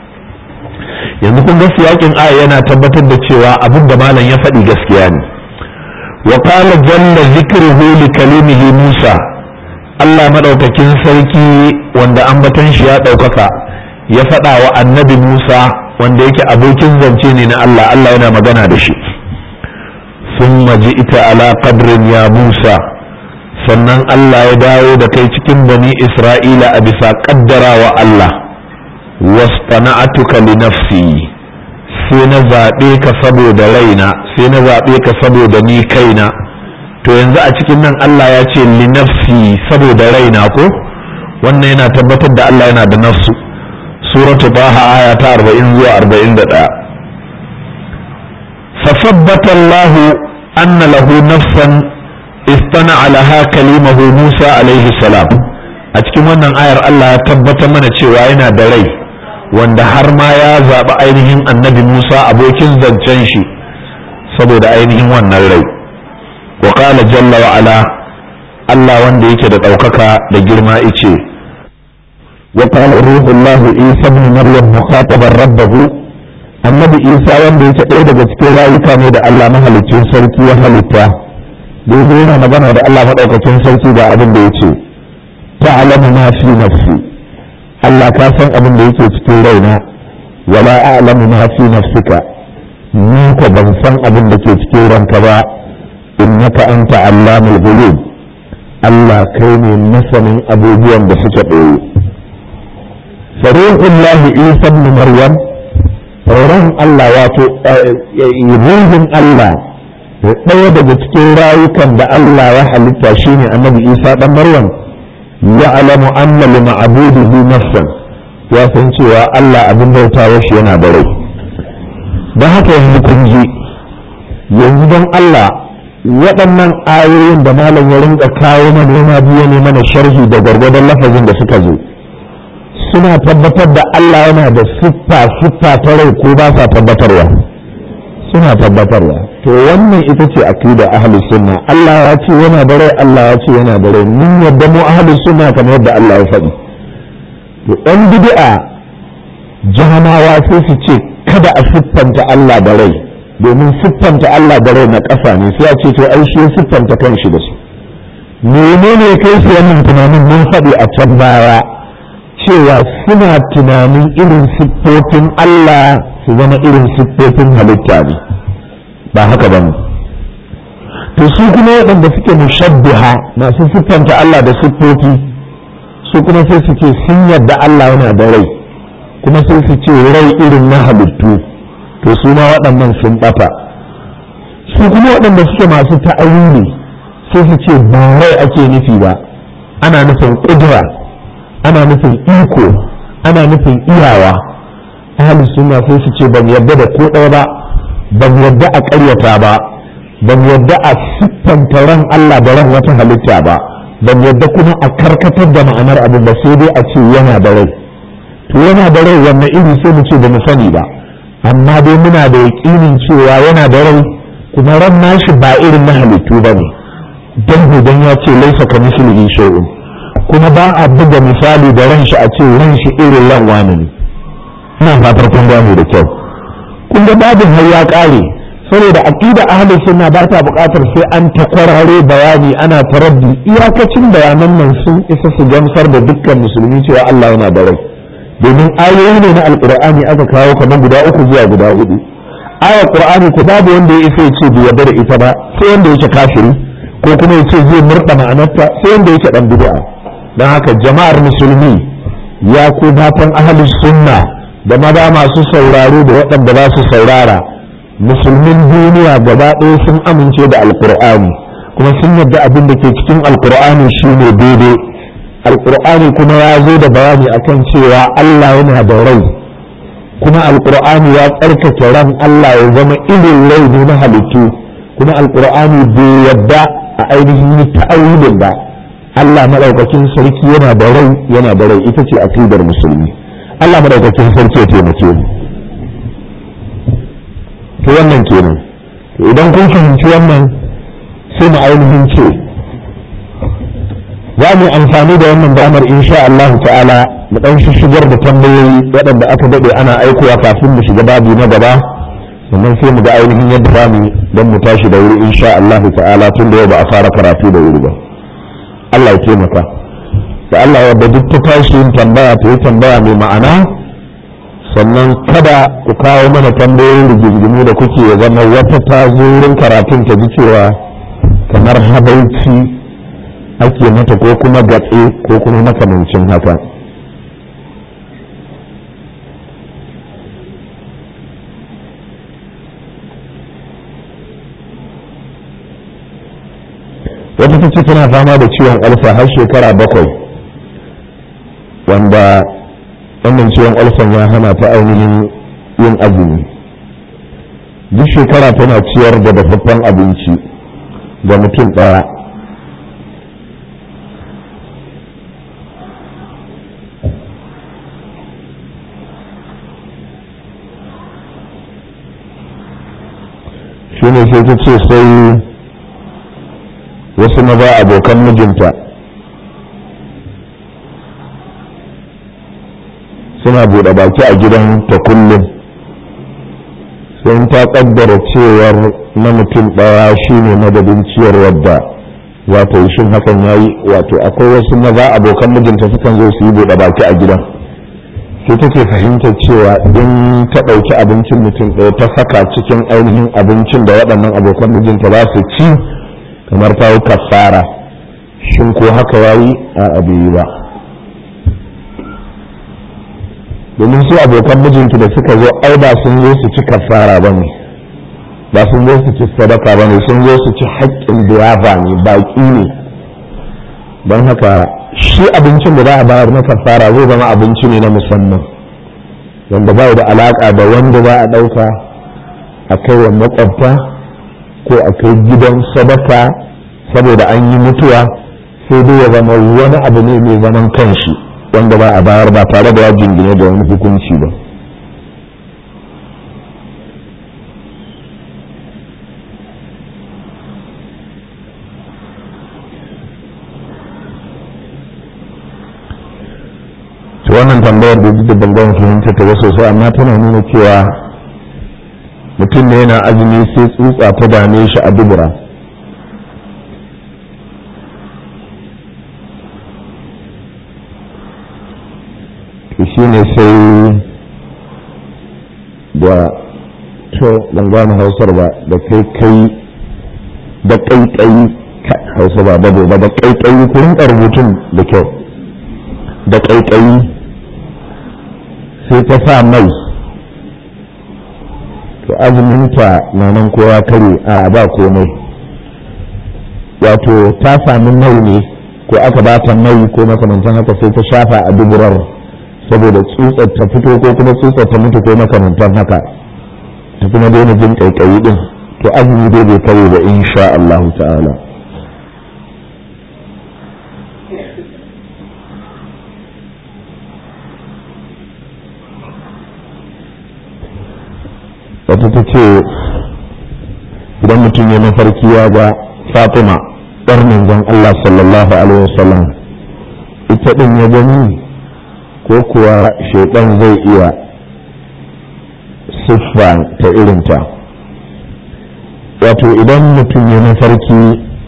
yanzu kun ga siyakin aya yana tabbatar da cewa abin da malam ya faɗi gaskiya ne. wa qala jalla zikruhu li kalimihi Musa, Allah madaukakin sarki wanda ambaton shi ya ɗaukaka ya faɗa wa annabi Musa wanda yake abokin zance ne na Allah, Allah yana magana da shi. thumma ji'ta ala qadrin ya Musa, sannan Allah ya dawo da kai cikin bani Isra'ila a bisa kaddarawa Allah. wastana'atuka li nafsi, sai na zaɓe ka saboda raina, sai na zaɓe ka saboda ni kaina. to yanzu a cikin nan Allah ya ce li nafsi, saboda raina ko, wannan yana tabbatar da Allah yana da nafsu. suratu Taha aya ta 40 zuwa 41. فثبت الله أن له نفسا استنع لها كلمه موسى عليه السلام. أتكلم أن آية الله تبت من شوائنا دري وأن حرما يا زاب أينهم النبي موسى أبوكين زنجنشي سبود أينهم والنري. وقال جل وعلا الله وأن يكد أوكك لجرما إيشي. وقال روح الله عيسى ابن مريم مخاطبا ربه، annabi isa wanda yake ɗaya daga cikin rayuka ne da Allah mahalicin sarki ya halitta, domin yana magana da Allah maɗaukakin sarki da abin da ya ce ta'lamu ma fi nafsi, Allah ka san abin da yake cikin raina, wala a'lamu ma fi nafsika, ni ko ban san abin da ke cikin ranka ba, innaka anta allamul ghuyub, Allah kai ne masanin abubuwan da suke ɓoye. Ruhullahi Isa ibn Maryam, ran Allah wato ruhin Allah ɗaya daga cikin rayukan da Allah ya halitta shine annabi Isa dan Maryam, ya alamu anna li ma'budihi nafsan, ya san cewa Allah abin bautawa shi yana da rai. don haka yanzu kun ji, yanzu don Allah waɗannan ayoyin da malam ya rinka kawo mana yana biyo ne mana sharhi da gwargwadon lafazin da suka zo, suna tabbatar da Allah yana da siffa ta rai ko ba sa tabbatarwa? Suna tabbatarwa. To wannan ita ce aqida ahlus sunna. Allah ya ce yana da rai, Allah ya ce yana da rai, mun yadda mu ahlus sunna kamar yadda Allah ya faɗi. To ɗan bid'a jahanawa sai su ce kada a siffanta Allah da rai, domin siffanta Allah da rai na ƙasa ne, sai a ce to ai shi siffanta kanshi da su. Menene kai su wannan tunanin? Mun faɗi a can baya cewa suna tunanin irin siffofin Allah su zama irin siffofin halitta ne, ba haka ba ne. To su kuma waɗanda suke mushabbiha masu siffanta Allah da siffofi, su kuma sai su ce sun yadda Allah yana da rai, kuma sai su ce rai irin na halittu, to su ma waɗannan sun ɓata. Su kuma waɗanda suke masu ta'awili sai su ce ba rai ake nufi ba, ana nufin ƙudura, ana nufin iko, ana nufin iyawa. ahlus sunna sai su ce ban yarda da ko ɗaya ba, ban yarda a ƙaryata ba, ban yarda a siffanta ran Allah da ran wata halitta ba, ban yarda kuma a karkatar da ma'anar abin ba, sai dai a ce yana da rai. To yana da rai wannan iri sai mu ce ba mu sani ba, amma dai muna da yaƙinin cewa yana da rai kuma ran nashi ba irin na halittu ba ne don ya ce laisa ka mislihi shay'un, kuma ba a buga misali da ran shi a ce ran shi irin ran wani ne. ina fatar kun gane da kyau. kun ga babin har ya kare, saboda aqida ahlus sunna ba ta buƙatar sai an ta kwararo bayani ana taraddi. iyakacin bayanan nan sun isa su gamsar da dukkan musulmi cewa Allah yana da rai, domin ayoyi ne na alqur'ani aka kawo kamar guda 3 zuwa guda 4. ayar qur'ani ko babu wanda ya isa ya ce bai yarda da ita ba sai wanda yake kafiri, ko kuma ya ce zai murda ma'anarta sai wanda yake dan bid'a. dan haka jama'ar musulmi, ya ku matan ahlus sunna da maza masu sauraro da waɗanda za su saurara, musulmin duniya gaba ɗaya sun amince da alkur'ani kuma sun yadda abin da ke cikin alkur'ani shine daidai. alkur'ani kuma ya zo da bayani akan cewa Allah yana da rai, kuma alkur'ani ya tsarkake ran Allah ya zama irin rai ne na halittu, kuma alkur'ani bai yadda a ainihin ta'awilin ba. Allah madaukakin sarki yana da rai ita ce aqidar musulmi. Allah madaukakin sarki ya taimake mu. to wannan kenan. to idan kun fahimci wannan sai mu ainihin ce za mu amfani da wannan damar insha Allah ta'ala mu dan shigar da tambayoyi waɗanda aka dade ana aikowa kafin mu shiga babu na gaba, sannan sai mu ga ainihin yadda za mu don mu tashi da wuri insha Allah ta'ala tun da yau ba a fara karatu da wuri ba. Allah ya taimaka da Allah ya duk ta tashi yin tambaya ta yi tambaya mai ma'ana, sannan kada ku kawo mana tambayoyin rigingimu da kuke ya zama wata ta zo wurin karatun ta ji cewa kamar habaici ake mata ko kuma gatse ko kuma makamancin haka. wata ta ce tana fama da ciwon alfa har shekara 7, wanda wannan ciwon alfan ya hana ta ainihin yin azumi. duk shekara tana ciyar da dafaffen abinci ga mutum ɗaya. shi ne sai ta ce sai wasu maza abokan mijinta suna buɗe baki a gidan ta kullum, sai ta kaddara cewar na mutum ɗaya shine madadin ciyarwar da za ta yi. shin hakan yayi? wato akwai wasu maza abokan mijinta sukan zo su yi buɗe baki a gidan, sai take fahimtar cewa in ta ɗauki abincin mutum ɗaya ta saka cikin ainihin abincin da waɗannan abokan mijinta za su ci kamar ta yi kafara. shin ko haka yayi? a abu ba, domin su abokan mijinki da suka zo ai ba sun zo su ci kafara ba ne, ba sun zo su ci sadaka ba ne, sun zo su ci haƙƙin diyafa ne, baƙi ne. don haka shi abincin da za a bayar na kafara zai zama abinci ne na musamman, wanda ba da alaƙa da wanda za a ɗauka a kai wa maƙwabta ko a kai gidan sadaka saboda an yi mutuwa, sai dai ya zama wani abu ne mai zaman kanshi wanda ba a bayar ba tare da ya jingine da wani hukunci ba. wannan tambayar da duk da bangon fahimta ta sosai, amma tana nuna cewa mutum ne yana azumi sai tsutsa ta dame shi a dubura, shi ne sai da to gane hausar ba da kai da kaikayi hausa ba dabo ba da kaikayi ku rinka rubutun da kyau, da kaikayi sai ta sa mai, to azuminta na nan kowa kare a ba komai. wato ta sami mai ne ko aka ba ta mai ko makamantan haka sai ta shafa a duburar saboda tsutsar ta fito ko kuma tsutsar ta mutu ko makamantan haka, ta kuma daina jin kaikayi din, to azumi dai bai kare ba insha Allah ta'ala. wata ta ce idan mutum ya mafarki ya ga Fatima ɗar manzon Allah sallallahu alaihi wasallam ita ɗin ya gani ko kuwa shaitan zai iya siffa ta irinta. Wato idan mutum ya mafarki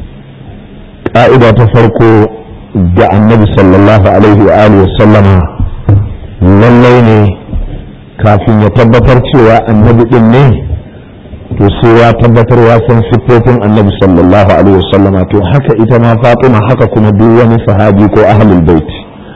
ƙa'ida ta farko ga annabi sallallahu alaihi wa alihi wasallama lallai ne kafin ya tabbatar cewa annabi ɗin ne to sai ya tabbatar ya san siffofin annabi sallallahu alaihi wasallama. to haka ita ma Fatima, haka kuma duk wani sahabi ko ahlul bait.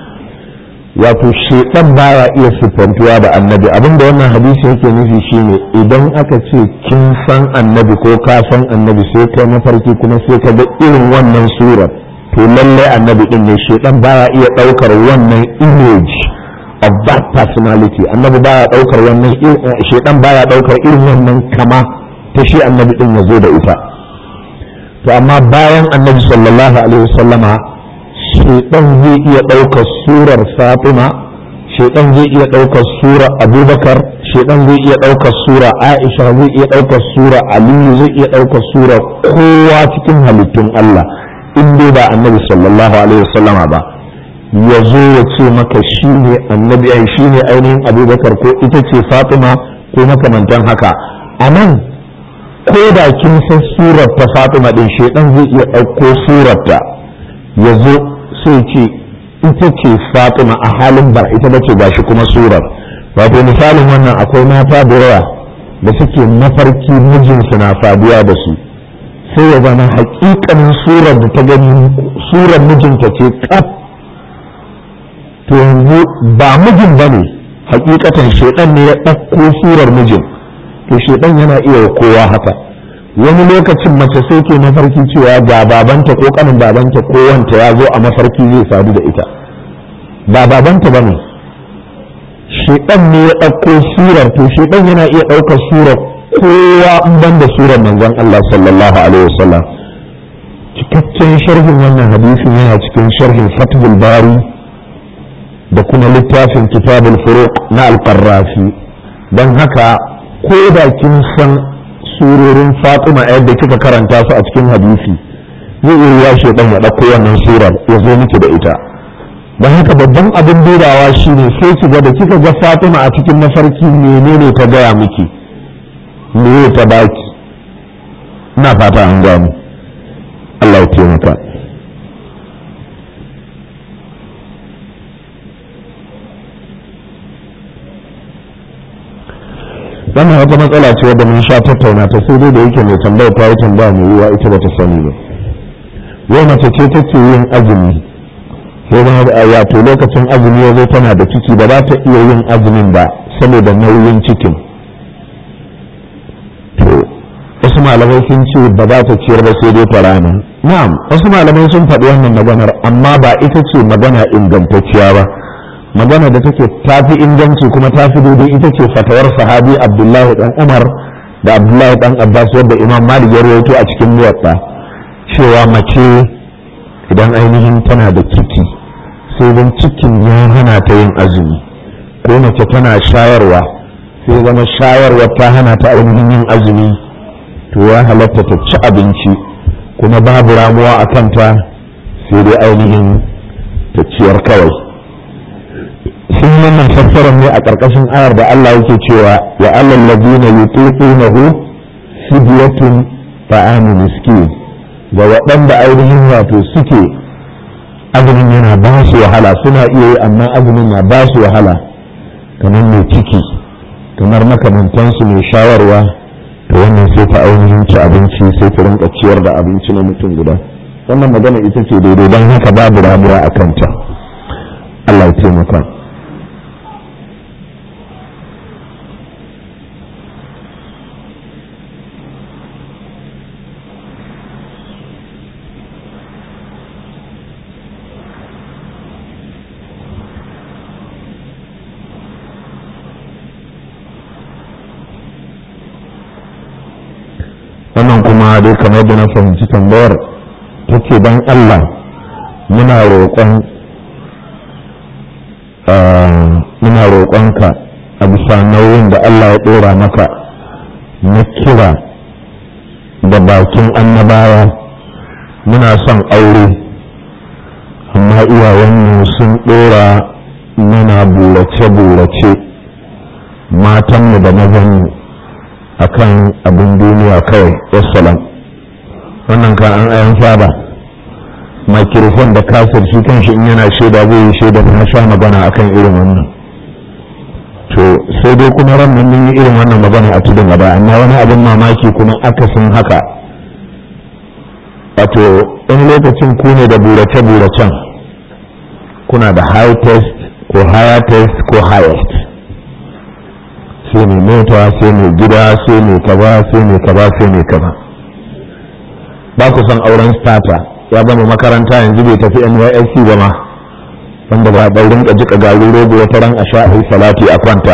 wato shedan baya iya siffantuwa da annabi. abinda wannan hadisi yake nufi shine idan aka ce kin san annabi ko ka san annabi sai kai mafarki kuma sai ka ga irin wannan sura to lalle annabi din ne. shedan baya iya daukar wannan image of that personality. annabi baya daukar wannan, shedan baya daukar irin wannan kama ta shi annabi din ya zo da ita. to amma bayan annabi sallallahu alaihi wasallama shaitan zai iya ɗaukar surar Fatima, shaitan zai iya ɗaukar surar Abubakar, shaitan zai iya ɗaukar surar Aisha, zai iya ɗaukar surar Aliyu, zai iya ɗaukar surar kowa cikin halittun Allah in dai ba annabi sallallahu alaihi wasallama ba. ya zo ya ce maka shi ne annabi, ai shi ne ainihin Abubakar ko ita ce Fatima ko makamantan haka. a nan ko da kin san surar ta Fatima din, shaitan zai iya ɗauko surar ta ya zo sai ce ita ce Fatima a halin ba ita bace gashi kuma surar. wato misalin wannan akwai mata da yawa da suke mafarki mijinsu na saduwa da su, sai ya zama hakikanin surar da ta gani surar mijinta ce kaf. to yanzu ba mijin bane hakikatan shedan ne ya ɗauko surar mijin. to shedan yana iya kowa haka. wani lokacin mace sai ke mafarki cewa ga babanta ko kanin babanta ko wanta ya zo a mafarki zai sadu da ita, ba babanta bane, shedan ne ya ɗauko surar. to shedan yana iya ɗaukar surar kowa in ban da surar manzon Allah sallallahu alaihi wasallam. cikakken sharhin wannan hadisin yana cikin sharhin Fathul Bari da kuma littafin Kitabul Furuq na Al-Qarrafi. don haka ko da kin san surorin Fatima yadda kika karanta su a cikin hadisi, zai iya shedan ya ɗauko wannan surar ya zo miki da ita. don haka babban abin dubawa shine sai ki ga da kika ga Fatima a cikin mafarki menene ta gaya miki, me ta baki. ina fata an gano. Allah ya taimaka. wannan wata matsala ce wadda mun sha tattauna ta, sai dai da yake mai tambaya ta yi tambaya mai yiwuwa ita bata sani ba. yau mace ce take yin azumi, sai ma da wato lokacin azumi ya zo tana da ciki, ba za ta iya yin azumin ba saboda nauyin cikin. to wasu malamai sun ce ba za ta ciyar ba sai dai ta rana. na'am, wasu malamai sun faɗi wannan maganar, amma ba ita ce magana ingantacciya ba. magana da take tafi inganci kuma tafi daidai ita ce fatawar sahabi Abdullahi dan Umar da Abdullahi dan Abbas wadda Imam Malik ya rawaito a cikin Muwatta, cewa mace idan ainihin tana da ciki sai dan cikin ya hana ta yin azumi, ko mace tana shayarwa sai zama shayarwa ta hana ta ainihin yin azumi, to ya halatta ta ci abinci kuma babu ramuwa a kanta, sai dai ainihin ta ciyar kawai. sun wannan fassarar ne a ƙarƙashin ayar da Allah yake cewa wa alal ladina yutiqunahu fidyatun ta'amu miskin, ga waɗanda ainihin wato suke azumin yana ba su wahala, suna iya yi amma azumin na ba su wahala, kamar mai ciki kamar makamantansu mai shawarwa, to wannan sai ta ainihin ci abinci, sai ta rinka ciyar da abinci na mutum guda. wannan magana ita ce daidai, don haka babu ramuwa a kanta. Allah ya taimaka. wannan kuma dai kamar da na fahimci tambayar take, don Allah muna roƙonka a bisa nauyin da Allah ya ɗora maka na kira da daga bakin annabawa muna son aure amma iyayenmu sun ɗora mana burace-burace matanmu da mazanmu akan abin duniya kawai. Wassalam. wannan kan an ayan saba makirfon da kasar shi kan shi in yana shaida zai yi shaida na sha magana akan irin wannan. to sai dai kuma ran mun yi irin wannan magana a tudun gaba, amma wani abin mamaki kuma akasin haka. wato in lokacin ku ne da burace-buracen kuna da high test ko higher test ko highest, sai mai mota sai mai gida sai mai kaza sai mai kaza sai mai kaza. ba ku san auren starter ya gama makaranta yanzu bai tafi NYSC ba ma, wanda ba a rinka jika garin rogo wata ran a sha'ai salati a kwanta.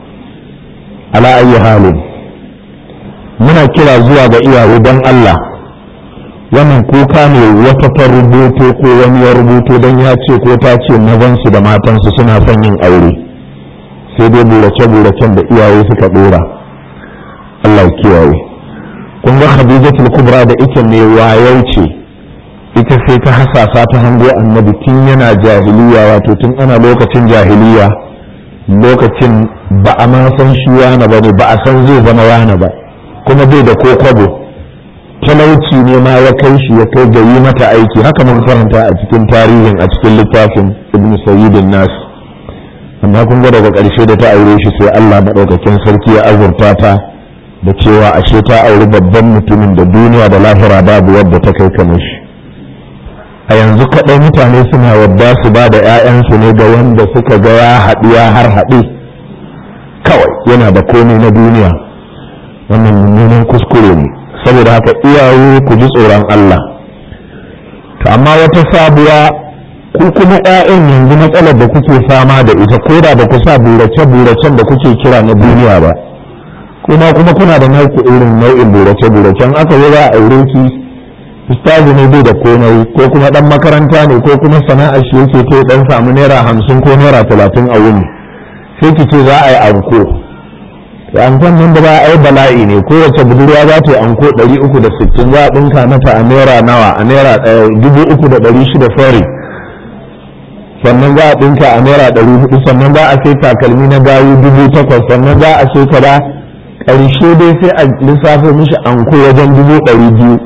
ala ayi halin muna kira zuwa ga iyaye don Allah, wannan kuka ne wata ta rubuto ko wani ya rubuto don ya ce ko ta ce mazansu da matansu suna son yin aure, sai dai burace-buracen da iyaye suka dora. Allah kiyaye. kun ga Khadijatul Kubra da ita ne wayau ce, ita sai ta hasasa ta hango annabi tun yana jahiliya, wato tun ana lokacin jahiliya, lokacin ba a ma san shi yana ba ne, ba a san zai zama yana ba, kuma bai da ko kwabo, talauci ne ma ya kai shi ya kai ga yi mata aiki. haka mun karanta a cikin tarihin a cikin littafin Ibn Sayyidin Nas. amma kun ga daga ƙarshe da ta aure shi sai Allah maɗaukakin sarki ya azurta ta da cewa ashe ta auri babban mutumin da duniya da lahira babu wadda ta kai kamar shi. a yanzu kaɗai mutane suna wadda su ba da 'ya'yansu ne ga wanda suka ga ya haɗu ya har haɗe kawai yana da komai na duniya. wannan mummunan kuskure ne. saboda haka iyaye ku ji tsoron Allah. to amma wata sabuwa, ku kuma 'ya'yan yanzu matsalar da kuke fama da ita, ko da ba ku sa burace-buracen da kuke kira na duniya ba, kuma kuna da nau'in irin nau'in burace-buracen. aka yi za a aure ki ustazi ne bai da komai, ko kuma dan makaranta ne, ko kuma sana'ar shi yake kai dan samu naira 50 ko naira 30 a wuni, sai ki ce za a yi anko. to ankon nan da ba a yi bala'i ne, kowace budurwa za ta yi anko 360, za a dinka mata a naira nawa, a naira 3,600 sorry, sannan za a dinka a naira 400, sannan za a sai takalmi na gayu 8,000, sannan za a sai kaza, ƙarshe dai sai a lissafo mishi anko wajen 200,000.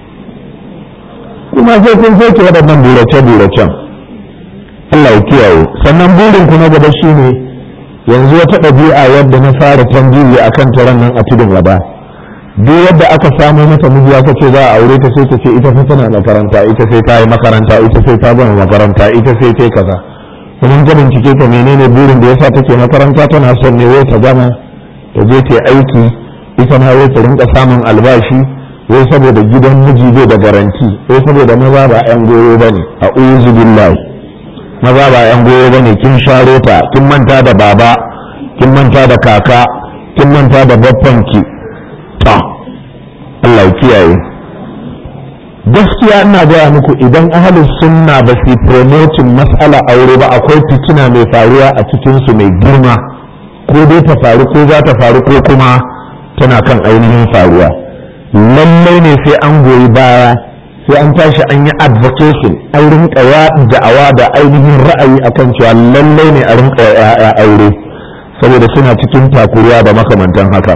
kuma sai kun soke waɗannan burace-buracen. Allah ya kiyaye. sannan burin ku na gaba shine yanzu wata ɗabi'a yadda na fara tambayi akan taron nan a tudun gaba, duk yadda aka samu mata miji aka ce za a aure ta sai ta ce ita fa tana makaranta, ita sai ta yi makaranta, ita sai ta gama makaranta, ita sai ta kaza. kuma ga bincike ta menene burin da yasa take makaranta, tana son ne wai ta gama ta je ta aiki, ita ma wai ta rinka samun albashi, wai saboda gidan miji bai da garanti, wai saboda maza ba 'yan goyo ba ne. a uzu billahi, maza ba 'yan goyo ba ne. kin sharo ta, kin manta da baba, kin manta da kaka, kin manta da babbanki. ta Allah ya kiyaye. gaskiya ina gaya muku, idan ahlus sunna ba su promoting mas'ala aure ba, akwai fitina mai faruwa a cikin su mai girma, ko dai ta faru ko za ta faru ko kuma tana kan ainihin faruwa. lallai ne sai an goyi baya, sai an tashi an yi advocation, an rinka da'awa da ainihin ra'ayi akan cewa lallai ne a rinka ya'ya aure, saboda suna cikin takuriya da makamantan haka.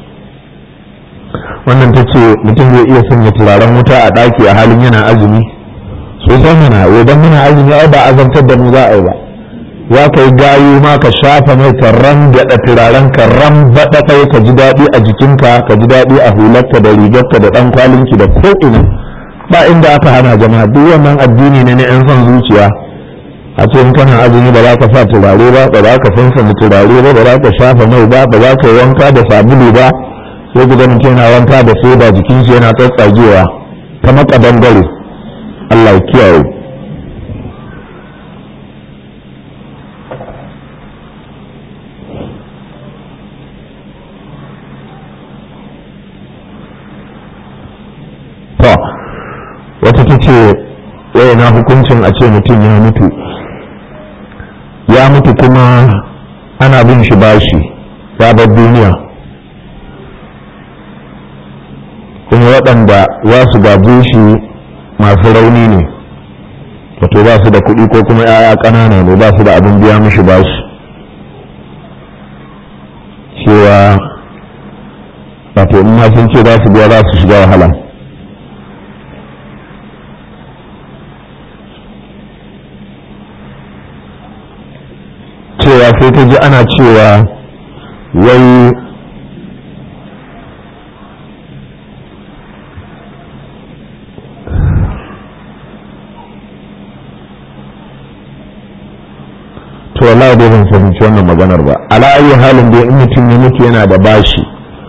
wannan ta ce mutum zai iya sanya turaren wuta a ɗaki a halin yana azumi. sosai mana, idan muna azumi ai ba azantar da mu za a yi ba. za ka yi gayu ma ka shafa mai ka gaɗa turaren ka baɗa kai, ka ji daɗi a jikinka, ka ji daɗi a hularka da rigarka da ɗan kwalinki da ko'ina, ba inda aka hana jama'a. duk wannan addini ne na 'yan son zuciya. a ce in kana azumi ba za ka sa turare ba, ba za ka sansana turare ba, ba za ka shafa mai ba, ba za ka yi wanka da sabulu ba, sai ku ganin yana wanka da soda jikin shi yana tsatsagewa kamar kadangare. Allah ya kiyaye. wata ta ce wai na hukuncin a ce mutum ya mutu kuma ana bin shi bashi, ya bar duniya. kuma waɗanda za su gaje shi masu rauni ne, wato ba su da kuɗi ko kuma 'ya'ya ƙanana ne, ba su da abin biya mishi bashi, cewa wato in ma sun ce za su biya za su shiga wahala. cewa sai ta ji ana cewa wai to wallahi dai ban fahimci wannan maganar ba. Ala ayi halin da in mutum ya mutu yana da bashi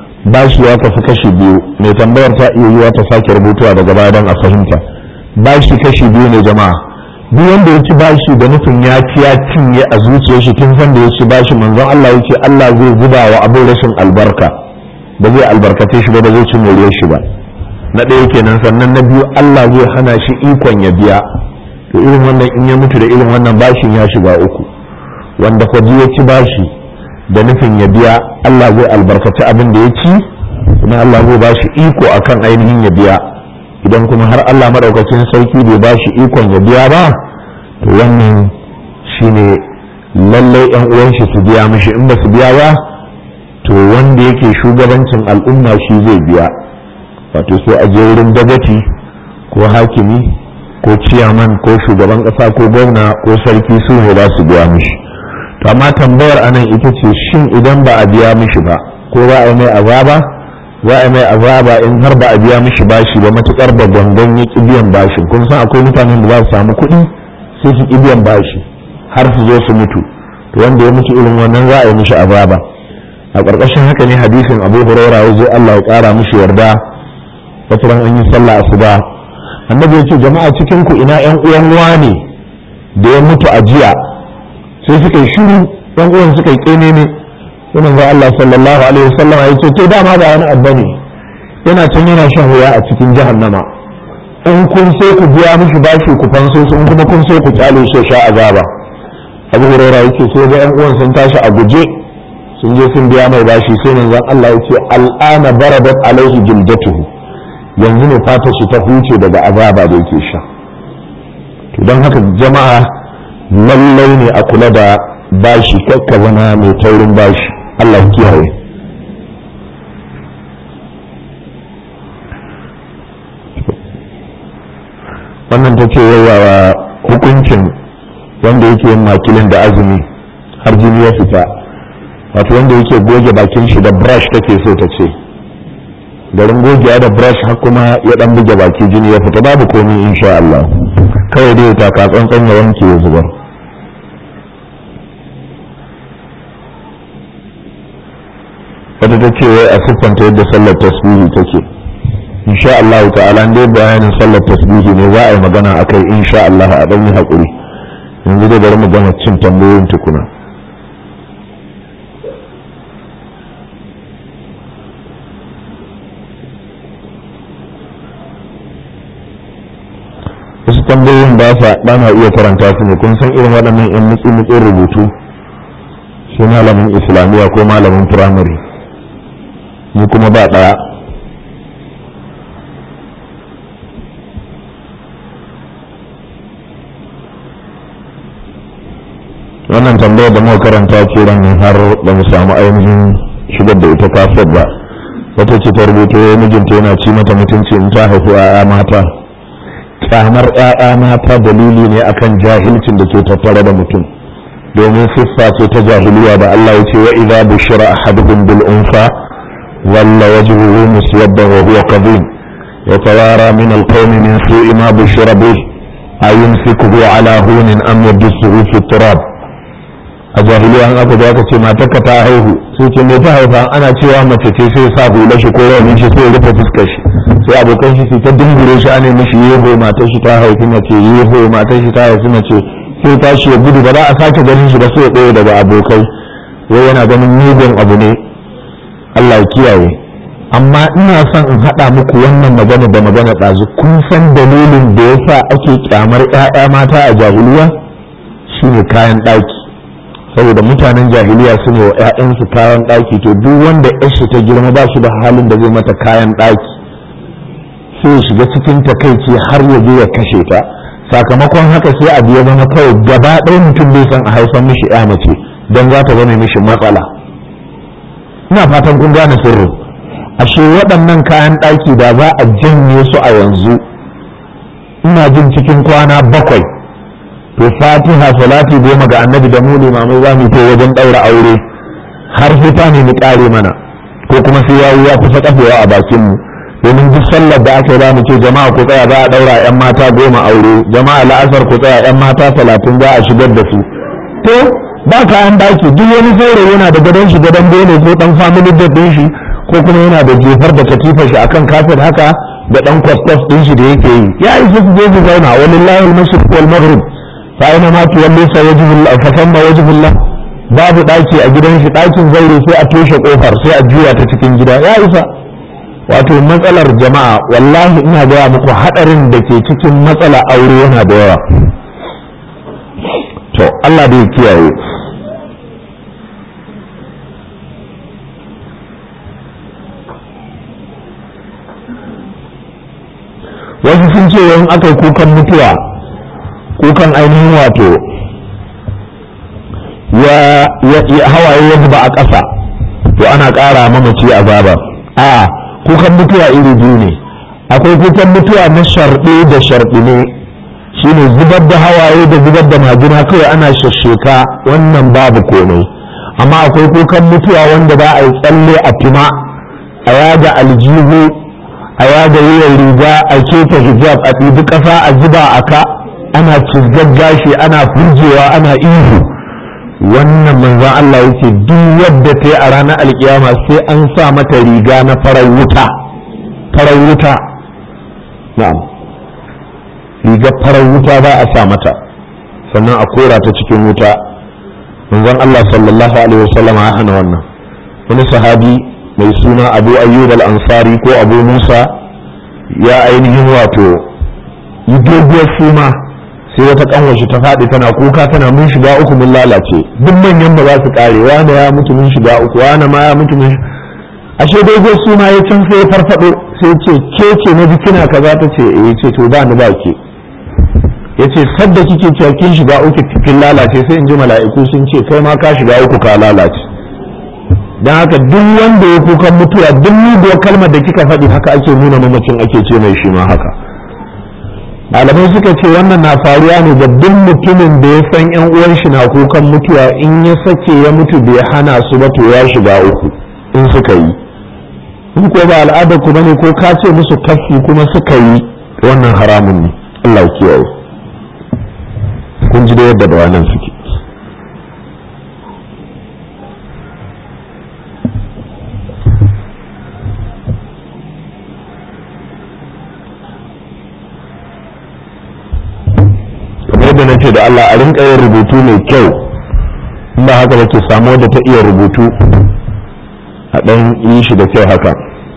ya kafi kashi biyu, mai tambayar ta iya yiwa ta sake rubutuwa daga baya don a fahimta. Bashi kashi biyu ne jama'a. Duk wanda ya ci bashi da nufin ya cinye a zuciyar shi tun san da ya ci bashi, manzon Allah yake Allah zai zuba wa abin rashin albarka, ba zai albarkace shi ba zai ci moriyar shi ba. Na ɗaya kenan. Sannan na biyu, Allah zai hana shi ikon ya biya. To irin wannan in ya mutu da irin wannan bashin ya shiga uku. Wanda kwaji ya ci bashi da nufin ya biya, Allah zai albarkaci abin da ya ci, kuma Allah zai bashi iko akan ainihin ya biya. Idan kuma har Allah madaukakin sarki bai bashi ikon ya biya ba, to wannan shine lallai yan uwan shi su biya mishi. In ba su biya ba, to wanda yake shugabancin al'umma shi zai biya, wato sai a je wurin dagaci ko hakimi ko ciyaman ko shugaban kasa ko gwamna ko sarki, su ne za su biya mishi. To amma tambayar anan ita ce, shin idan ba a biya mishi ba, ko za a yi mai azaba? Za a yi mai azaba in har ba a biya mishi bashi ba, matukar da gangan ya ƙi biyan bashin. Kun san akwai mutanen da za su samu kuɗi sai su ƙi biyan bashi har su zo su mutu. To wanda ya mutu irin wannan za a yi mishi azaba. A ƙarƙashin haka ne hadisin Abu Hurairah ya zo, Allah ya ƙara mishi yarda, wata ran an yi sallah asuba, annabi ya ce jama'a cikin ku ina ƴan uwan wane da ya mutu a jiya? Sai suka yi shiru, ɗan uwan suka yi ƙene ne. Sai manzo Allah sallallahu alaihi wasallam ya ce to dama ba wani abu ne, yana can yana shan wuya a cikin jahannama. In kun so ku biya mishi bashi ku fanso su, in kuma kun so ku kyale shi sha azaba. Abu Hurairah yake sai ga ƴan uwan sun tashi a guje sun je sun biya mai bashi. Sai manzo Allah yake al'ana baradat alaihi jildatuhu, yanzu ne fatar shi ta huce daga azaba da yake sha. To don haka jama'a lallai ne a kula da bashi, kakka zama mai taurin bashi. Allah kiyaye. Wannan ta ce yawa hukuncin wanda yake yin makilin da azumi har jini ya fita, wato wanda yake goge bakin shi da brush take so ta ce, garin gogewa da brush har kuma ya dan buge baki jini ya fita, babu komai insha Allah, kawai dai ta ka tsantsan ya wanke ya zubar. Wata ta ce wai a siffanta yadda sallar tasbihi take. Insha Allah ta'ala dai bayanin sallar tasbihi ne za a yi magana akai insha Allah, a dan yi hakuri. Yanzu dai bari mu gama cin tambayoyin tukuna. Wasu tambayoyin ba na iya karanta su ne, kun san irin waɗannan 'yan mutsi-mutsin rubutu, shi malamin islamiyya ko malamin firamare, ni kuma ba ɗaya. Wannan tambayar da muka karanta ce ran har ba mu samu ainihin shigar da ita kafet ba. Wata ce ta rubuto mijinta yana ci mata mutunci in ta haifi 'ya'ya mata. Kyamar 'ya'ya mata dalili ne akan jahilcin da ke tattare da mutum, domin siffa ce ta jahiliya da Allah ya ce wa idza bushira ahaduhum bil unsa walla wajhuhu muswaddan wa huwa kadhib yatawara min al qawmi min su'i ma bushira bih ayumsikuhu ala hunin am yadsuhu fi turab. A jahiliya an aka aka ce matarka ta haihu, sai ce me ta haifa, ana cewa mace ce sai sa hula shi ko rawanin shi sai rufe fuskar shi, sai abokan shi ta dingure shi ana mishi yego matar shi ta haifi mace, yego matar shi ta haifi mace, sai tashi ya gudu, ba za a sake ganin shi ba sai ya ɗaya daga abokai, wai yana ganin mugun abu ne. Allah ya kiyaye. Amma ina son in haɗa muku wannan magana da magana ɗazu. Kun san dalilin da yasa ake kyamar 'ya'ya mata a jahiliya? Shine kayan ɗaki. Saboda mutanen jahiliya su ne wa 'ya'yansu kayan ɗaki, to duk wanda 'yarshi ta girma ba shi da halin da zai mata kayan ɗaki, sai ya shiga cikin takaici har ya je ya kashe ta. Sakamakon haka sai abu ya zama kawai gaba ɗaya mutum bai san a haifar mishi ya mace don za ta zama mishi matsala. Ina fatan kun gane sirrin. Ashe waɗannan kayan ɗaki da za a janye su a yanzu, ina jin cikin kwana 7 to fatiha salati 10 ga annabi da mu limamai za mu kai wajen ɗaura aure har sai ta nemi ƙare mana, ko kuma sai yayi ya kusa kafewa a bakin mu. Domin duk sallar da aka yi za mu ce jama'a ku tsaya za a ɗaura 'yan mata 10 aure, jama'a la'asar ku tsaya 'yan mata 30 za a shigar da su. To ba kayan ɗaki, duk wani saurayi yana da gadon shi, gadon bene ko ɗan family bed ɗin shi, ko kuma yana da jefar da katifar shi akan kafet haka da ɗan kwas ɗin shi da yake yi. Ya isa su je su zauna walillahi al-mashriq wal maghrib fa ina ma tuwalli fa wajhullah fa thamma wajhullah. Babu ɗaki a gidan shi, ɗakin zaure sai a toshe kofar sai a juya ta cikin gida. Ya isa. Wato matsalar jama'a wallahi ina gaya muku hadarin da ke cikin matsala aure yana da yawa. To Allah da ya kiyaye. Wasu sun ce yayin aka yi kukan mutuwa, kukan ainihin wato ya hawaye ya zuba a ƙasa, to ana ƙara mamaci azaba. A kukan mutuwa iri biyu ne, akwai kukan mutuwa na sharɗe da sharɗine, shine zubar da hawaye da zubar da majina kawai ana shasheka, wannan babu komai. Amma akwai kukan mutuwa wanda za a yi tsalle a tuma, a yaga aljihu, a yaga wuyan riga, a keta hijab, a ɗibi ƙasa a zuba a ka, ana cizgar gashi, ana furjewa, ana ihu. Wannan manzon Allah yake duk wadda ta yi a ranar alkiyama sai an sa mata riga na farar wuta. Farar wuta, na'am, rigar farar wuta ba a sa mata, sannan a kora ta cikin wuta. Manzon Allah sallallahu alaihi wasallam ya hana wannan. Wani sahabi mai suna Abu Ayyub al-Ansari ko Abu Musa ya ainihin wato yi doguwar suma, sai wata kanwashi ta faɗi tana kuka tana mun shiga uku mun lalace, duk manyan ba za su kare, wani ya mutu mun shiga uku, wani ma ya mutu mun. Ashe doguwar suma ya can sai ya farfado sai ce ke ce na kina kaza, ta ce eh, ce to ba ni ba ke. Ya ce sadda kike cewa kin shiga uku kin lalace sai in ji mala'iku sun ce kai ma ka shiga uku ka lalace. Dan haka duk wanda ya kukan mutuwa, duk muguwar kalmar da kika faɗi haka ake nuna mamacin, ake ce mai shi ma haka. Malamai suka ce wannan na faruwa ne ga duk mutumin da ya san yan uwan shi na kukan mutuwa, in ya sake ya mutu bai hana su ba to ya shiga uku in suka yi. In ko ba al'adar ku bane ko ka ce musu kafi kuma suka yi, wannan haramun ne. Allah ya kiyaye. Kun ji da yadda bayanan suke. Yadda na ce da Allah a rinka yin rubutu mai kyau, in ba haka ba ke samu wadda ta iya rubutu a ɗan yi shi da kyau haka.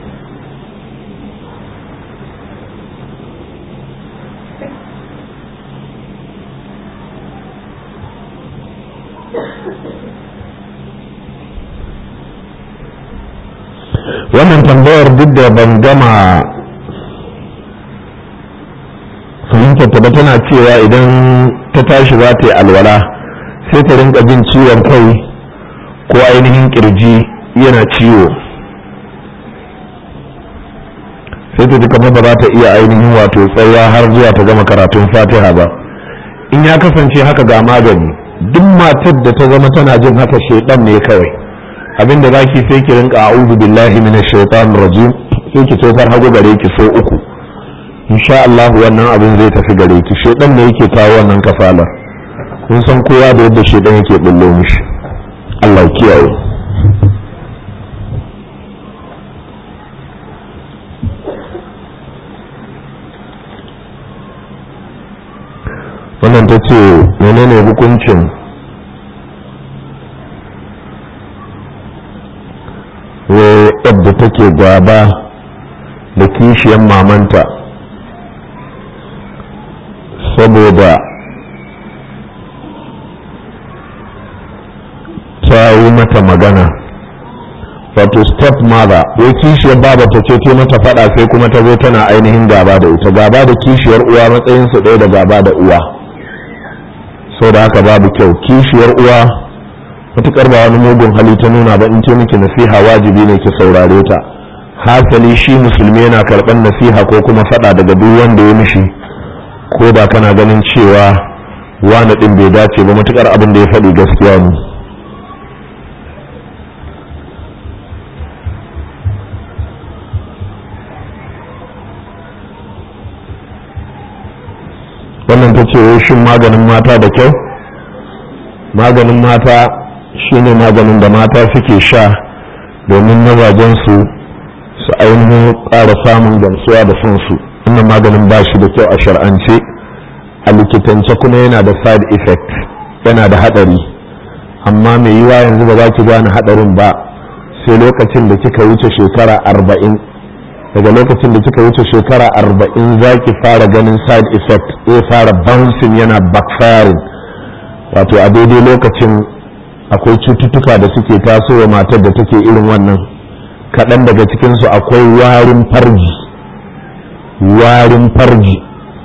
Wannan tambayar duk da ban gama fahimtar ta ba, tana cewa idan ta tashi za ta yi alwala sai ta rinka jin ciwon kai ko ainihin kirji yana ciwo, sai ta ji kamar ba za ta iya ainihin wato tsaya har zuwa ta gama karatun fatiha ba. In ya kasance haka ga magani, duk matar da ta zama tana jin haka shaidan ne kawai. Abinda zaki sai ki rinka a'udhu billahi minash shaitanir rajim, sai ki tofar hagu gare ki so 3. insha Allah wannan abin zai tafi gare ki. Shaidan ne yake kawo wannan kafalar, kun san kowa da yadda shaidan yake bullo mishi. Allah kiyaye. wannan ta ce menene hukuncin yadda take gaba da kishiyar mamanta saboda ta yi mata magana wato step mother wai kishiyar baba ta ce mata faɗa sai kuma ta zo tana ainihin gaba da ita, gaba da kishiyar uwa matsayin su ɗaya da gaba da uwa. sau da haka babu kyau. kishiyar uwa matukar ba wani mugun hali ta nuna ba, in ce miki nasiha wajibi ne ki saurare ta. hasali shi musulmi yana karɓar nasiha ko kuma faɗa daga duk wanda ya mishi, ko da kana ganin cewa wani ɗin bai dace ba, matukar abin da ya faɗi gaskiya ne. wannan ta ce shin maganin mata da kyau? maganin mata shine maganin da mata suke sha domin mazajensu su ainihin ƙara samun gamsuwa da sonsu. wannan maganin ba shi da kyau a shar'ance, a likitance kuma yana da side effect, yana da haɗari. amma mai yiwa yanzu ba za ki gane haɗarin ba sai lokacin da kika wuce shekara 40. daga lokacin da kika wuce shekara 40 za ki fara ganin side effect, ya fara bouncing yana backfiring. wato a daidai lokacin akwai cututtuka da suke tasowa matar da take irin wannan. kaɗan daga cikinsu akwai warin farji,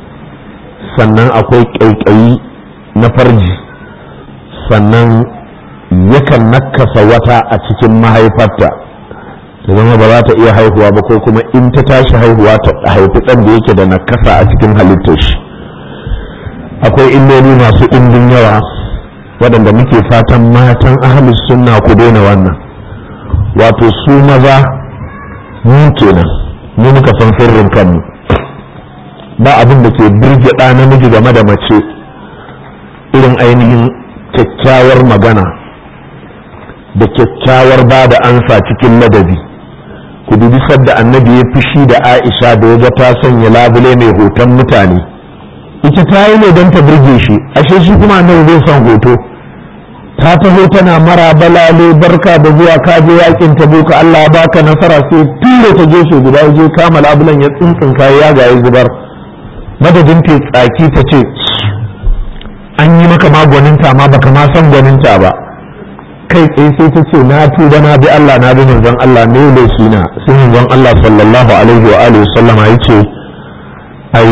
sannan akwai ƙaiƙayi na farji, sannan yakan nakasa wata a cikin mahaifarta ta zama ba za ta iya haihuwa ba, ko kuma in ta tashi haihuwa ta haifi ɗan da yake da nakasa a cikin halittar shi. akwai illoli masu ɗimbin yawa waɗanda muke fatan matan ahlus sunna ku daina wannan. wato su maza mu kenan, mu muka san sirrin kanmu. ba abin da ke birge ɗa namiji game da mace irin ainihin kyakkyawar magana da kyakkyawar ba da ansa cikin ladabi. ku dubi sadda annabi ya fushi da Aisha da yaga ta sanya labule mai hoton mutane. ita ta yi ne don ta birge shi, ashe shi kuma annabi zai son hoto. ta taho tana mara balale barka da zuwa ka je yakin Tabuka, Allah ya baka nasara, sai ture ta gefe guda je kama labulan ya tsuntsunka ya ga ya zubar. madadin ta tsaki ta ce an yi maka magwaninta ma baka ma san gwaninta ba, kai tsaye sai ta ce na tuba na bi Allah na bi manzon Allah ne laifi na. sai manzon Allah sallallahu alaihi wa alihi sallama yace ai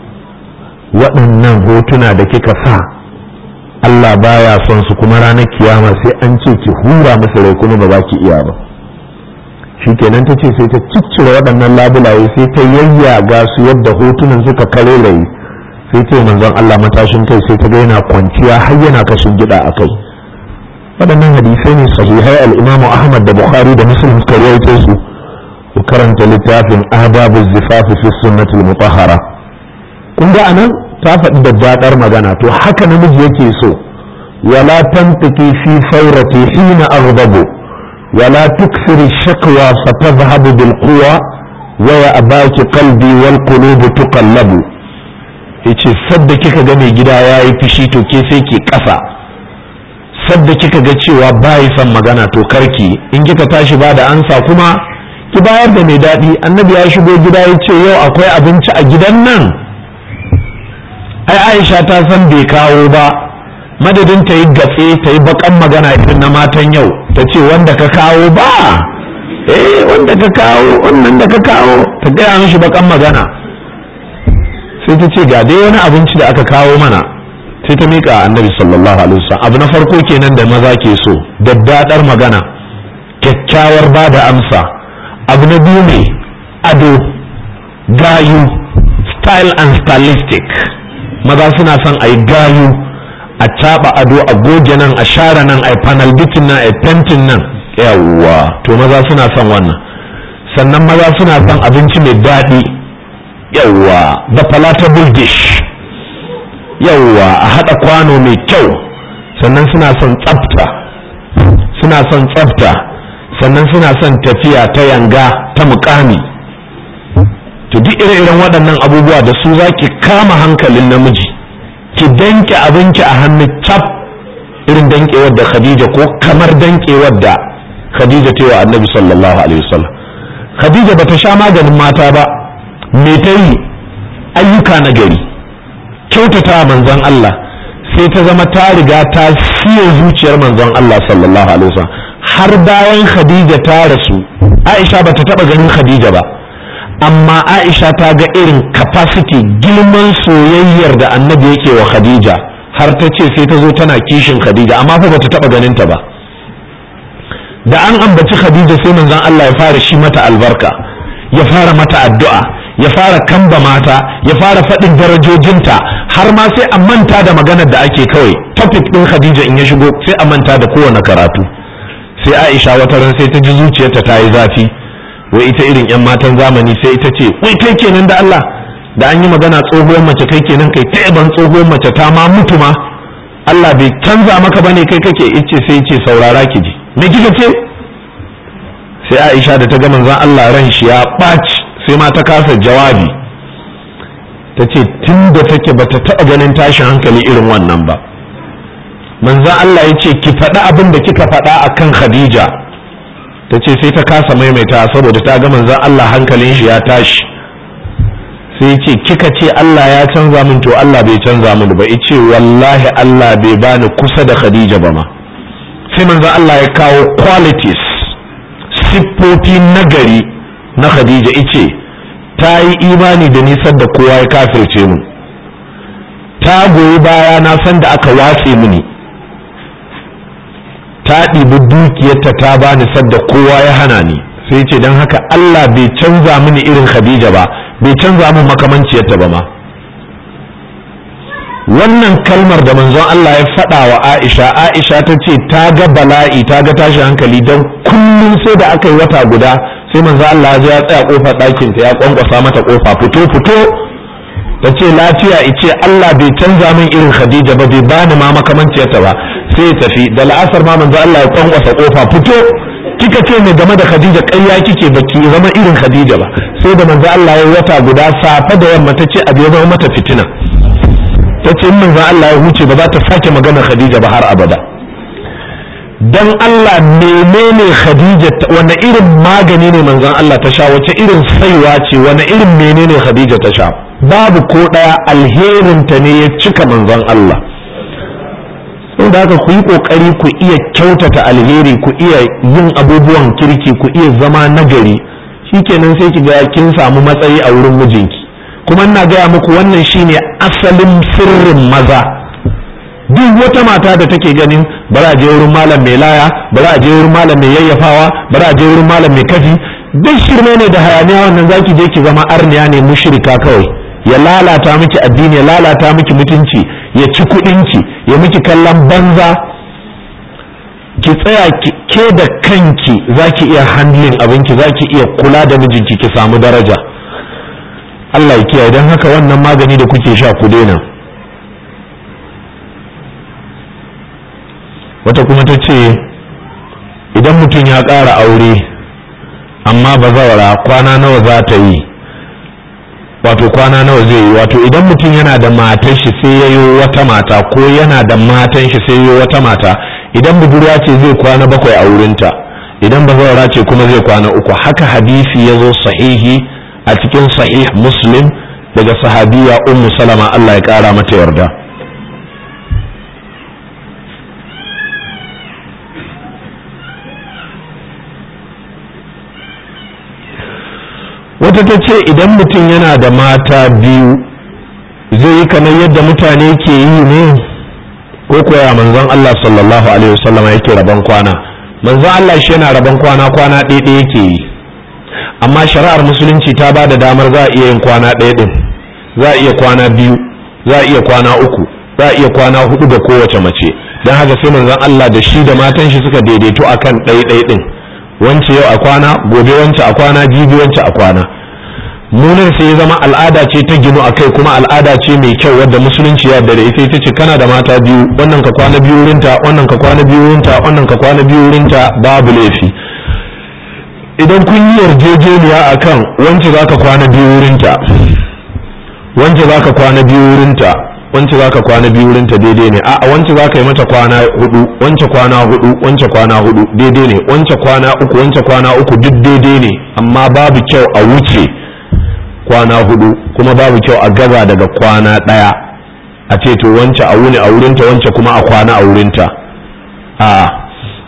waɗannan hotuna da kika sa Allah baya son su, kuma ranar kiyama sai an ce ki hura musu rai kuma ba za ki iya ba. shikenan ta ce sai ta ciccire waɗannan labulaye sai ta yayyaga su yadda hotunan suka kare rai, sai ta manzon Allah matashin kai sai ta ga yana kwanciya har yana kashin gida a kai. waɗannan hadisai ne sahihai, al-Imam Ahmad da Bukhari da Muslim suka rawaito su. ku karanta littafin Adabu Zifafi fi Sunnatul Mutahhara. kun ga anan ta faɗi da daɗar magana, to haka namiji yake so. wala tantaki fi saurati hina aghdabu wala tukthiri shakwa fatadhhabu bil quwa wa ya'baki qalbi wal qulub tuqallabu. yace sadda kika ga mai gida yayi fishi to ke sai ki kasa, sadda kika ga cewa bai san magana to karki, in kika tashi ba da ansa kuma ki bayar da mai daɗi. annabi ya shigo gida ya ce yau akwai abinci a gidan nan. ai Aisha ta san bai kawo ba, madadin ta yi gatse ta yi bakan magana irin na matan yau ta ce wanda ka kawo ba, wanda ka kawo, wannan da ka kawo, ta gaya mishi bakan magana. sai ta ce ga dai wani abinci da aka kawo mana, sai ta miƙa annabi sallallahu alaihi wasallam. abu na farko kenan da maza ke so, daddadar magana, kyakkyawar ba da amsa. abu na biyu ne ado, gayu, style and stylistic. maza suna son a yi gayu, a caɓa ado, a goge nan, a share nan, a yi panel bitin nan, a yi fentin nan. yawwa to maza suna son wannan. sannan maza suna son abinci mai daɗi, yawwa the palatable dish, yawwa a haɗa kwano mai kyau. sannan suna son tsafta, sannan suna son tafiya ta yanga ta mukami. to duk ire-iren waɗannan abubuwa da su za ki kama hankalin namiji, ki danke abinki a hannu cap, irin dankewar da Khadija, ko kamar dankewar da Khadija ta yi wa annabi sallallahu alaihi wasallam. Khadija bata sha maganin mata ba, me ta yi? ayyuka na gari, kyautata manzon Allah, sai ta zama ta riga ta siya zuciyar manzon Allah sallallahu alaihi wasallam har bayan Khadija ta rasu Aisha bata taba ganin Khadija ba, amma Aisha ta ga irin capacity girman soyayyar da annabi yake wa Khadija har ta ce sai ta zo tana kishin Khadija, amma fa bata taba ganin ta ba. Da an ambaci Khadija sai manzon Allah ya fara shi mata albarka, ya fara mata addu'a, ya fara kamba mata, ya fara faɗin darajojinta, har ma sai a manta da maganar da ake kawai topic ɗin Khadija in ya shigo sai a manta da kowane karatu. Sai Aisha wata ran sai ta ji zuciyarta ta yi zafi, wai ita irin yan matan zamani sai ita ce wai kai kenan da Allah da an yi magana tsohuwar mace kai kenan kai ta yaban tsohuwar mace ta ma mutu ma Allah bai canza maka bane kai kake ice sai ce saurara ki ji me kika ce. Sai Aisha da ta ga manzon Allah ran shi ya ɓaci sai ma ta kasa jawabi, ta ce tun da take bata taɓa ganin tashin hankali irin wannan ba. Manzon Allah ya ce ki faɗi abin da kika faɗa akan Khadija, ta ce sai ta kasa maimaita saboda ta ga manzon Allah hankalin shi ya tashi. Sai ce kika ce Allah ya canza min, to Allah bai canza min ba. Ice wallahi Allah bai bani kusa da Khadija ba ma. Sai manzon Allah ya kawo qualities, siffofi nagari na Khadija, ice ta yi imani da nisan da kowa ya kafirce mu, ta goyi baya na san da aka watse mini, ta ɗibi dukiyarta ta bani sadda kowa ya hana ni. Sai ce don haka Allah bai canza mini irin Khadija ba, bai canza min makamanciyarta ba ma. Wannan kalmar da manzon Allah ya faɗa wa Aisha, Aisha ta ce ta ga bala'i, ta ga tashi hankali, don kullum sai da aka yi wata guda sai manzon Allah ya tsaya kofar ɗakin ta ya kwankwasa mata kofa, fito fito. Ta ce lafiya, ice Allah bai canza min irin Khadija ba, bai bani ma makamanciyarta ba. Sai tafi da la'asar ma manzon Allah ya kwankwasa kofa, fito kika ce ne game da Khadija ƙarya kike baki zama irin Khadija ba. Sai da manzon Allah ya wata guda safe da yamma ta ce abu ya zama mata fitina. Ta ce manzon Allah ya huce ba za ta sake magana Khadija ba har abada. Dan Allah menene Khadija, wani irin magani ne manzon Allah ta sha, wace irin saiwa ce, wani irin menene Khadija ta sha? Babu ko ɗaya, alherinta ne ya cika manzon Allah. Saboda haka ku yi ƙoƙari ku iya kyautata alheri, ku iya yin abubuwan kirki, ku iya zama nagari, shikenan sai ki ga kin samu matsayi a wurin mijinki. Kuma ina gaya muku wannan shine asalin sirrin maza. Duk wata mata da take ganin bari a je wurin malam mai laya, bari a je wurin malam mai yayyafawa, bari a je wurin malam mai kafi, duk shirme ne da hayaniya. wannan zaki je ki zama arniya ne, mushrika kawai, ya lalata miki addini, ya lalata miki mutunci, ya ci kuɗinki, ya miki kallon banza. Ki tsaya ke da kanki zaki iya handling abinki, zaki iya kula da mijinki, ki samu daraja. Allah ya kiyaye. don haka wannan magani da kuke sha ku daina. Wata kuma ta ce idan mutum ya ƙara aure amma bazawara kwana nawa za ta yi, wato kwana nawa zai yi, wato idan mutum yana da matan shi sai ya yi wata mata, ko yana da matan shi sai ya yi wata mata, idan budurwa ce zai kwana 7 a wurinta, idan bazawara ce kuma zai kwana 3. haka hadisi ya zo sahihi a cikin sahih Muslim daga sahabiya Ummu Salama, Allah ya kara mata yarda. Wata ta ce idan mutum yana da mata biyu zai yi kamar yadda mutane ke yi ne, ko kuwa manzon Allah sallallahu alaihi wasallam yake rabon kwana. Manzon Allah shi yana rabon kwana ɗaya yake yi, amma shari'ar musulunci ta ba da damar za a iya yin kwana ɗaya ɗin, za a iya kwana 2, za a iya kwana 3, za a iya kwana 4 da kowace mace. Don haka sai manzon Allah da shi da matan shi suka daidaito akan ɗaya ɗin, wance yau a kwana, gobe wance a kwana, jibi wance a kwana. Munin sai ya zama al'ada ce ta ginu a kai, kuma al'ada ce mai kyau wadda musulunci ya da ita. Ita ce kana da mata biyu, wannan ka kwana 2 wurinta, wannan ka kwana 2 wurinta, wannan ka kwana 2 wurinta, babu laifi. Idan kun yi yarjejeniya akan wance za ka kwana 2 wurinta, wance za ka kwana 2 wurinta, wance za ka kwana 2 wurinta, daidai ne. A'a wance za ka yi mata kwana 4, wance kwana 4, wance kwana 4, daidai ne. Wance kwana 3, wance kwana 3, duk daidai ne. Amma babu kyau a wuce kwana 4, kuma babu kyau a gaza daga kwana 1, a ce to wance a wuni a wurinta, wance kuma a kwana a wurinta. A'a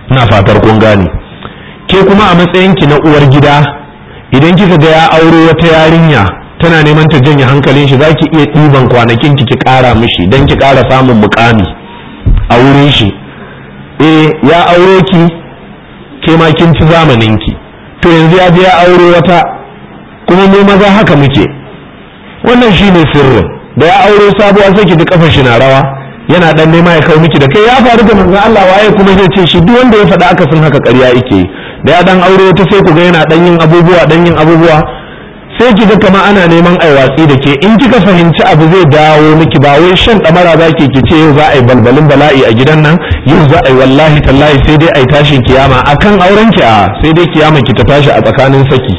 ina fatar kun gane. Ke kuma a matsayinki na uwar gida idan kika ga ya auro wata yarinya tana neman ta janye hankalin shi zaki iya ɗiban kwanakin ki ƙara mishi dan ki ƙara samun mukami a wurin shi. Ya auro ki ke ma kin ci zamanin ki, to yanzu ya je ya auro wata, kuma mu maza haka muke. Wannan shine sirrin, da ya auro sabuwa sai ki ji kafar shi na rawa yana dan nema ya kawo miki da kai. Ya faru da manzon Allah, waye kuma zai ce shi duk wanda ya faɗa aka sun haka ƙarya yake. Da ya dan aure ta sai ku ga yana dan yin abubuwa sai ki ga kamar ana neman ai watsi da ke. In kika fahimci abu zai dawo miki, ba wai shan damara zaki ki ce yau za a yi balbalin bala'i a gidan nan, yau za a yi wallahi tallahi sai dai ai tashin kiyama akan auren ki, sai dai kiyama ki ta tashi a tsakanin saki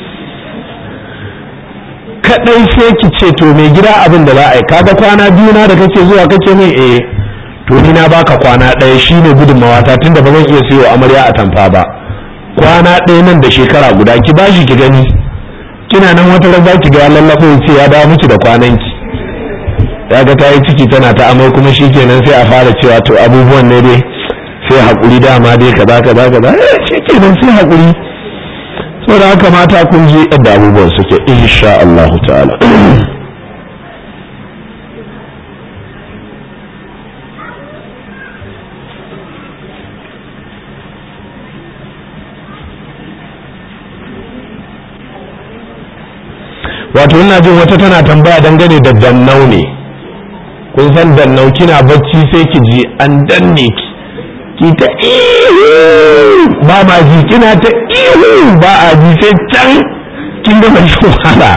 kadai. sai ki ce to mai gida abin da za a yi, kaga kwana biyu na da kake zuwa kake min to ni na baka kwana ɗaya shine gudunmawa ta, tunda ba zan iya siyo amarya a tamfa ba. Kwana ɗaya nan da shekara guda ki bashi ki gani, kina nan wata ran zaki ga lallafo ce ya dawo miki da kwananki. Ya ga ta yi ciki tana ta amai, kuma shikenan sai a fara cewa to abubuwan ne dai sai hakuri, dama dai kaza shikenan sai hakuri. Saboda haka mata kun ji yadda abubuwan suke insha Allah ta'ala. Wato ina jin wata tana tambaya dangane da dannau ne. Kun san dannau, kina bacci sai ki ji an danne ki ta ihu ba ma ji, kina ta ihu ba a ji, sai can kin gama shi wahala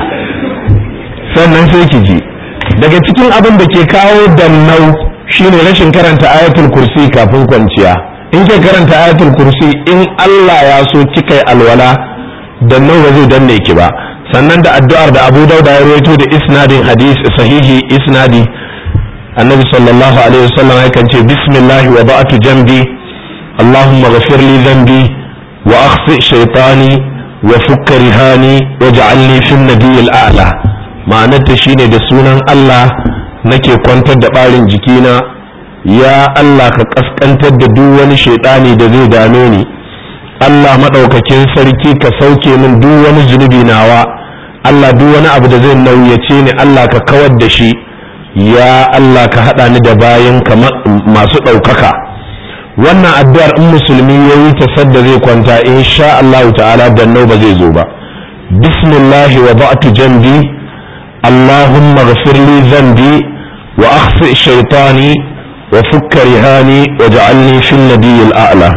sannan sai ki ji. Daga cikin abin da ke kawo dannau shine rashin karanta ayatul kursi kafin kwanciya. In ke karanta ayatul kursi, in Allah ya so kika yi alwala, dannau ba zai danne ki ba. Sannan da addu'ar da Abu Dawud ya rawaito da isnadin hadisi sahihi isnadi, annabi sallallahu alaihi wasallam yakan ce bismillah wa ba'atu jambi allahumma ghafir li dhanbi wa akhfi shaytani wa fukka rihani waj'alni fi an-nabiyil a'la. ma'anar ta shine da sunan Allah nake kwantar da barin jikina, ya Allah ka kaskantar da duk wani shaytani da zai dame ni, Allah madaukakin sarki ka sauke min duk wani zunubi nawa, Allah duk wani abu da zai nauyace ni Allah ka kawar da shi, ya Allah ka haɗa ni da bayanka masu ɗaukaka. Wannan addu'ar in musulmi ya yi ta sadda zai kwanta insha Allah ta'ala dannau ba zai zo ba. Bismillah wa ba'tu jambi Allahumma ghafir li dhanbi wa akhfi shaytani wa fukka rihani waj'alni fi an-nabiyil a'la.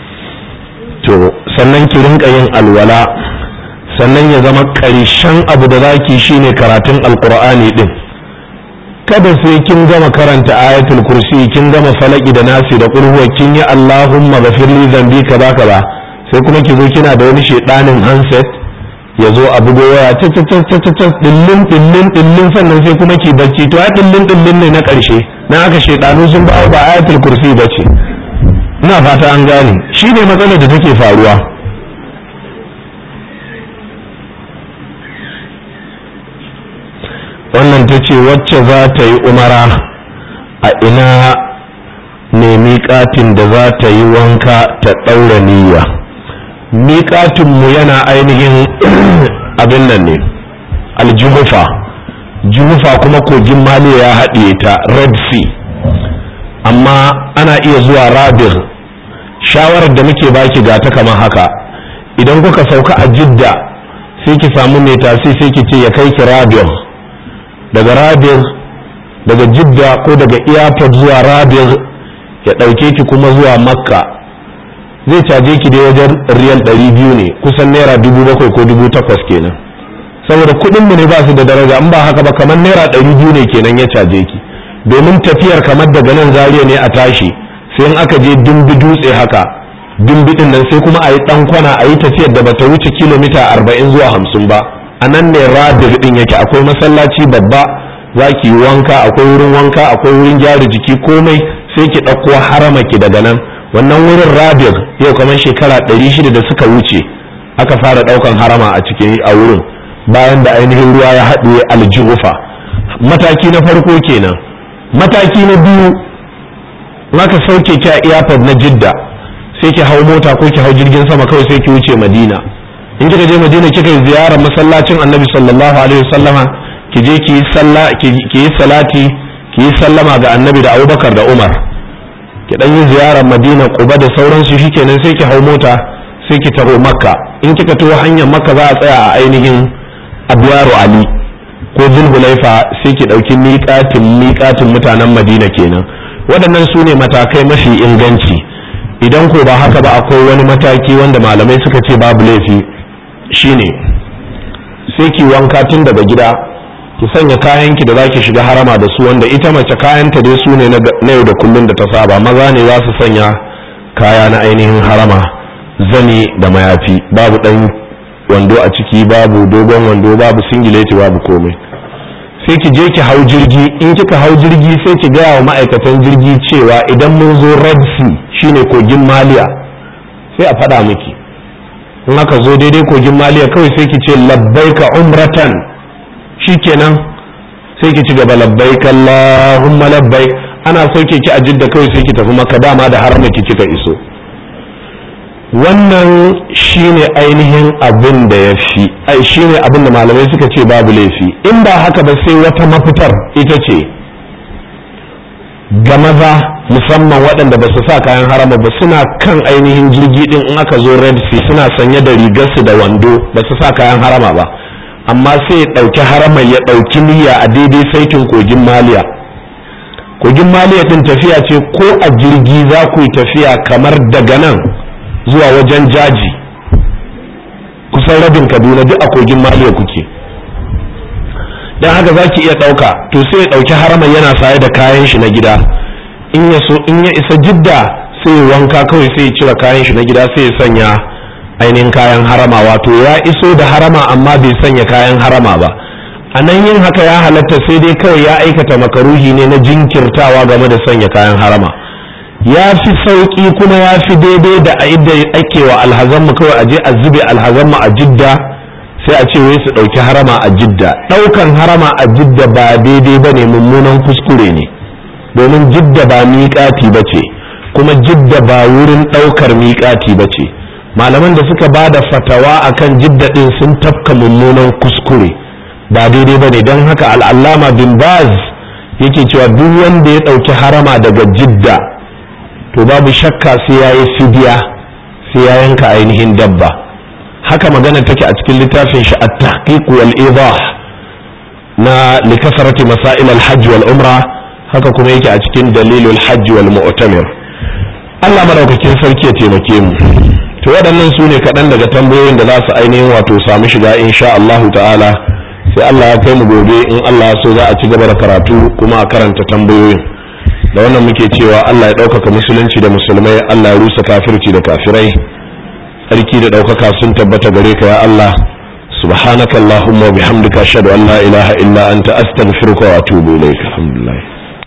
To sannan ki rinka yin alwala, sannan ya zama ƙarshen abu da zaki shine karatun alqur'ani din. Kada sai kin gama karanta ayatul kursi, kin gama falaki da nasi da qur'ani, kin yi Allahumma ghafir li dhanbi kaza sai kuma ki zo kina da wani shedanin handset ya zo a bugo waya ta dillin sannan sai kuma ki bacci. To ai dillin ne na ƙarshe, na aka shedanu sun ba ayatul kursi bace. ina fata an gane, shi ne matsalar da take faruwa. Wannan ta ce wacce za ta yi umara a ina ne miƙatin da za ta yi wanka ta ɗaura niyya. Miƙatinmu yana ainihin abin nan ne, aljuhufa. Juhufa kuma kogin Maliya ya haɗiye ta, Red Sea. Amma ana iya zuwa Rabir. Shawarar da muke baki ga ta kamar haka, idan kuka sauka a Jidda sai ki samu mai tasi sai ki ce ya kai ki Rabir. Daga Rabir, daga Jidda ko daga airport zuwa Rabir ya ɗauke ki kuma zuwa Makka. Zai caje ki dai wajen riyal 200 ne, kusan naira 7,000 ko 8,000 kenan. Saboda kuɗin mu ne ba su da daraja, in ba haka ba kamar naira 200 ne kenan ya caje ki. Domin tafiyar kamar daga nan Zaria ne a tashi, sai in aka je Dumbi dutse haka, Dumbi din nan sai kuma a yi ɗan kwana a yi tafiyar da bata wuce kilomita 40 zuwa 50 ba. A nan ne Rabir din yake, akwai masallaci babba, za ki yi wanka, akwai wurin wanka, akwai wurin gyara jiki, komai sai ki ɗauko harama ki daga nan. Wannan wurin Rabir yau kamar shekara 600 da suka wuce aka fara ɗaukan harama a cikin a wurin, bayan da ainihin ruwa ya haɗe aljuhufa. Mataki na farko kenan. Mataki na biyu, zaka sauke ki a airport na Jidda sai ki hau mota ko ki hau jirgin sama kawai sai ki wuce Madina. In kika je Madina kika yi ziyarar masallacin Annabi sallallahu alaihi wasallama, ki je ki yi salati, ki yi sallama ga Annabi da Abubakar da Umar, ki dan yi ziyarar Madina, Quba da sauransu, shikenan sai ki hau mota sai ki taho Makka. In kika taho hanyar Makka za a tsaya a ainihin Abyaru Ali ko Zulhulaifa, sai ki dauki miƙatin mutanen Madina kenan. Waɗannan su ne matakai mafi inganci. Idan ko ba haka ba, akwai wani mataki wanda malamai suka ce babu laifi, shine sai ki wanka tun daga gida, ki sanya kayanki da zaki shiga harama da su, wanda ita mace kayanta dai su ne na yau da kullun da ta saba. Maza ne za su sanya kaya na ainihin harama, zani da mayafi, babu dan wando a ciki, babu dogon wando, babu singileti, babu komai. Sai ki je ki hau jirgi. In kika hau jirgi sai ki gaya wa ma'aikatan jirgi cewa idan mun zo Red Sea, shine kogin Maliya, sai a faɗa miki. In aka zo daidai kogin Maliya kawai sai ki ce labbaika umratan, shikenan sai ki ci gaba labbaika Allahumma labbaik. Ana sauke ki a Jidda kawai sai ki tafi Makka, dama da harama ki kika iso. Wannan shine ainihin abin da ya fi, shine abin da malamai suka ce babu laifi. In ba haka ba sai wata mafitar ita ce ga maza, musamman waɗanda ba su sa kayan harama ba, suna kan ainihin jirgi din, in aka zo Red Sea suna sanye da rigarsu da wando, ba su sa kayan harama ba, amma sai ya ɗauki harama ya ɗauki niyya a daidai saitin kogin Maliya. Kogin Maliya din tafiya ce, ko a jirgi za ku yi tafiya kamar daga nan zuwa wajen Jaji, kusan rabin Kaduna duk a kogin Maliya kuke. Dan haka za ki iya ɗauka, to sai ya ɗauki haraman yana saye da kayan shi na gida. In ya isa Jidda sai ya wanka kawai, sai ya cire kayan shi na gida, sai ya sanya ainihin kayan harama. Wato ya iso da harama amma bai sanya kayan harama ba. A nan yin haka ya halatta, sai dai kawai ya aikata makaruhi ne na jinkirtawa game da sanya kayan harama. Ya fi sauƙi kuma ya fi daidai da a idda ake wa alhazanmu, kawai a je a zube alhazanmu a Jidda, sai a ce wai su ɗauki harama a Jidda. ɗaukan harama a Jidda ba daidai ba ne, mummunan kuskure ne, domin Jidda ba miƙati ba ce, kuma Jidda ba wurin ɗaukar miƙati ba ce. Malaman da suka ba da fatawa akan Jidda ɗin sun tafka mummunan kuskure, ba daidai ba ne. Don haka al'allama bin Baz yake cewa duk wanda ya ɗauki harama daga Jidda, to babu shakka sai ya yi fidiya, sai ya yanka ainihin dabba. Haka magana take a cikin littafin shi at-tahqiq wal idah na likasarati masail al-hajj wal umra, haka kuma yake a cikin dalilul hajj wal mu'tamir. Allah madaukakin sarki ya taimake mu. To waɗannan su ne kaɗan daga tambayoyin da za su ainihin wato samu shiga insha Allah ta'ala, sai Allah ya kai mu gobe in Allah so za a ci gaba da karatu kuma a karanta tambayoyin. Da wannan muke cewa Allah ya ɗaukaka musulunci da musulmai, Allah ya rusa kafirci da kafirai. Sarki da ɗaukaka sun tabbata gare ka ya Allah. Subhanaka Allahumma wa bihamdika ashhadu an la ilaha illa anta astaghfiruka wa atubu ilayk. Alhamdulillah.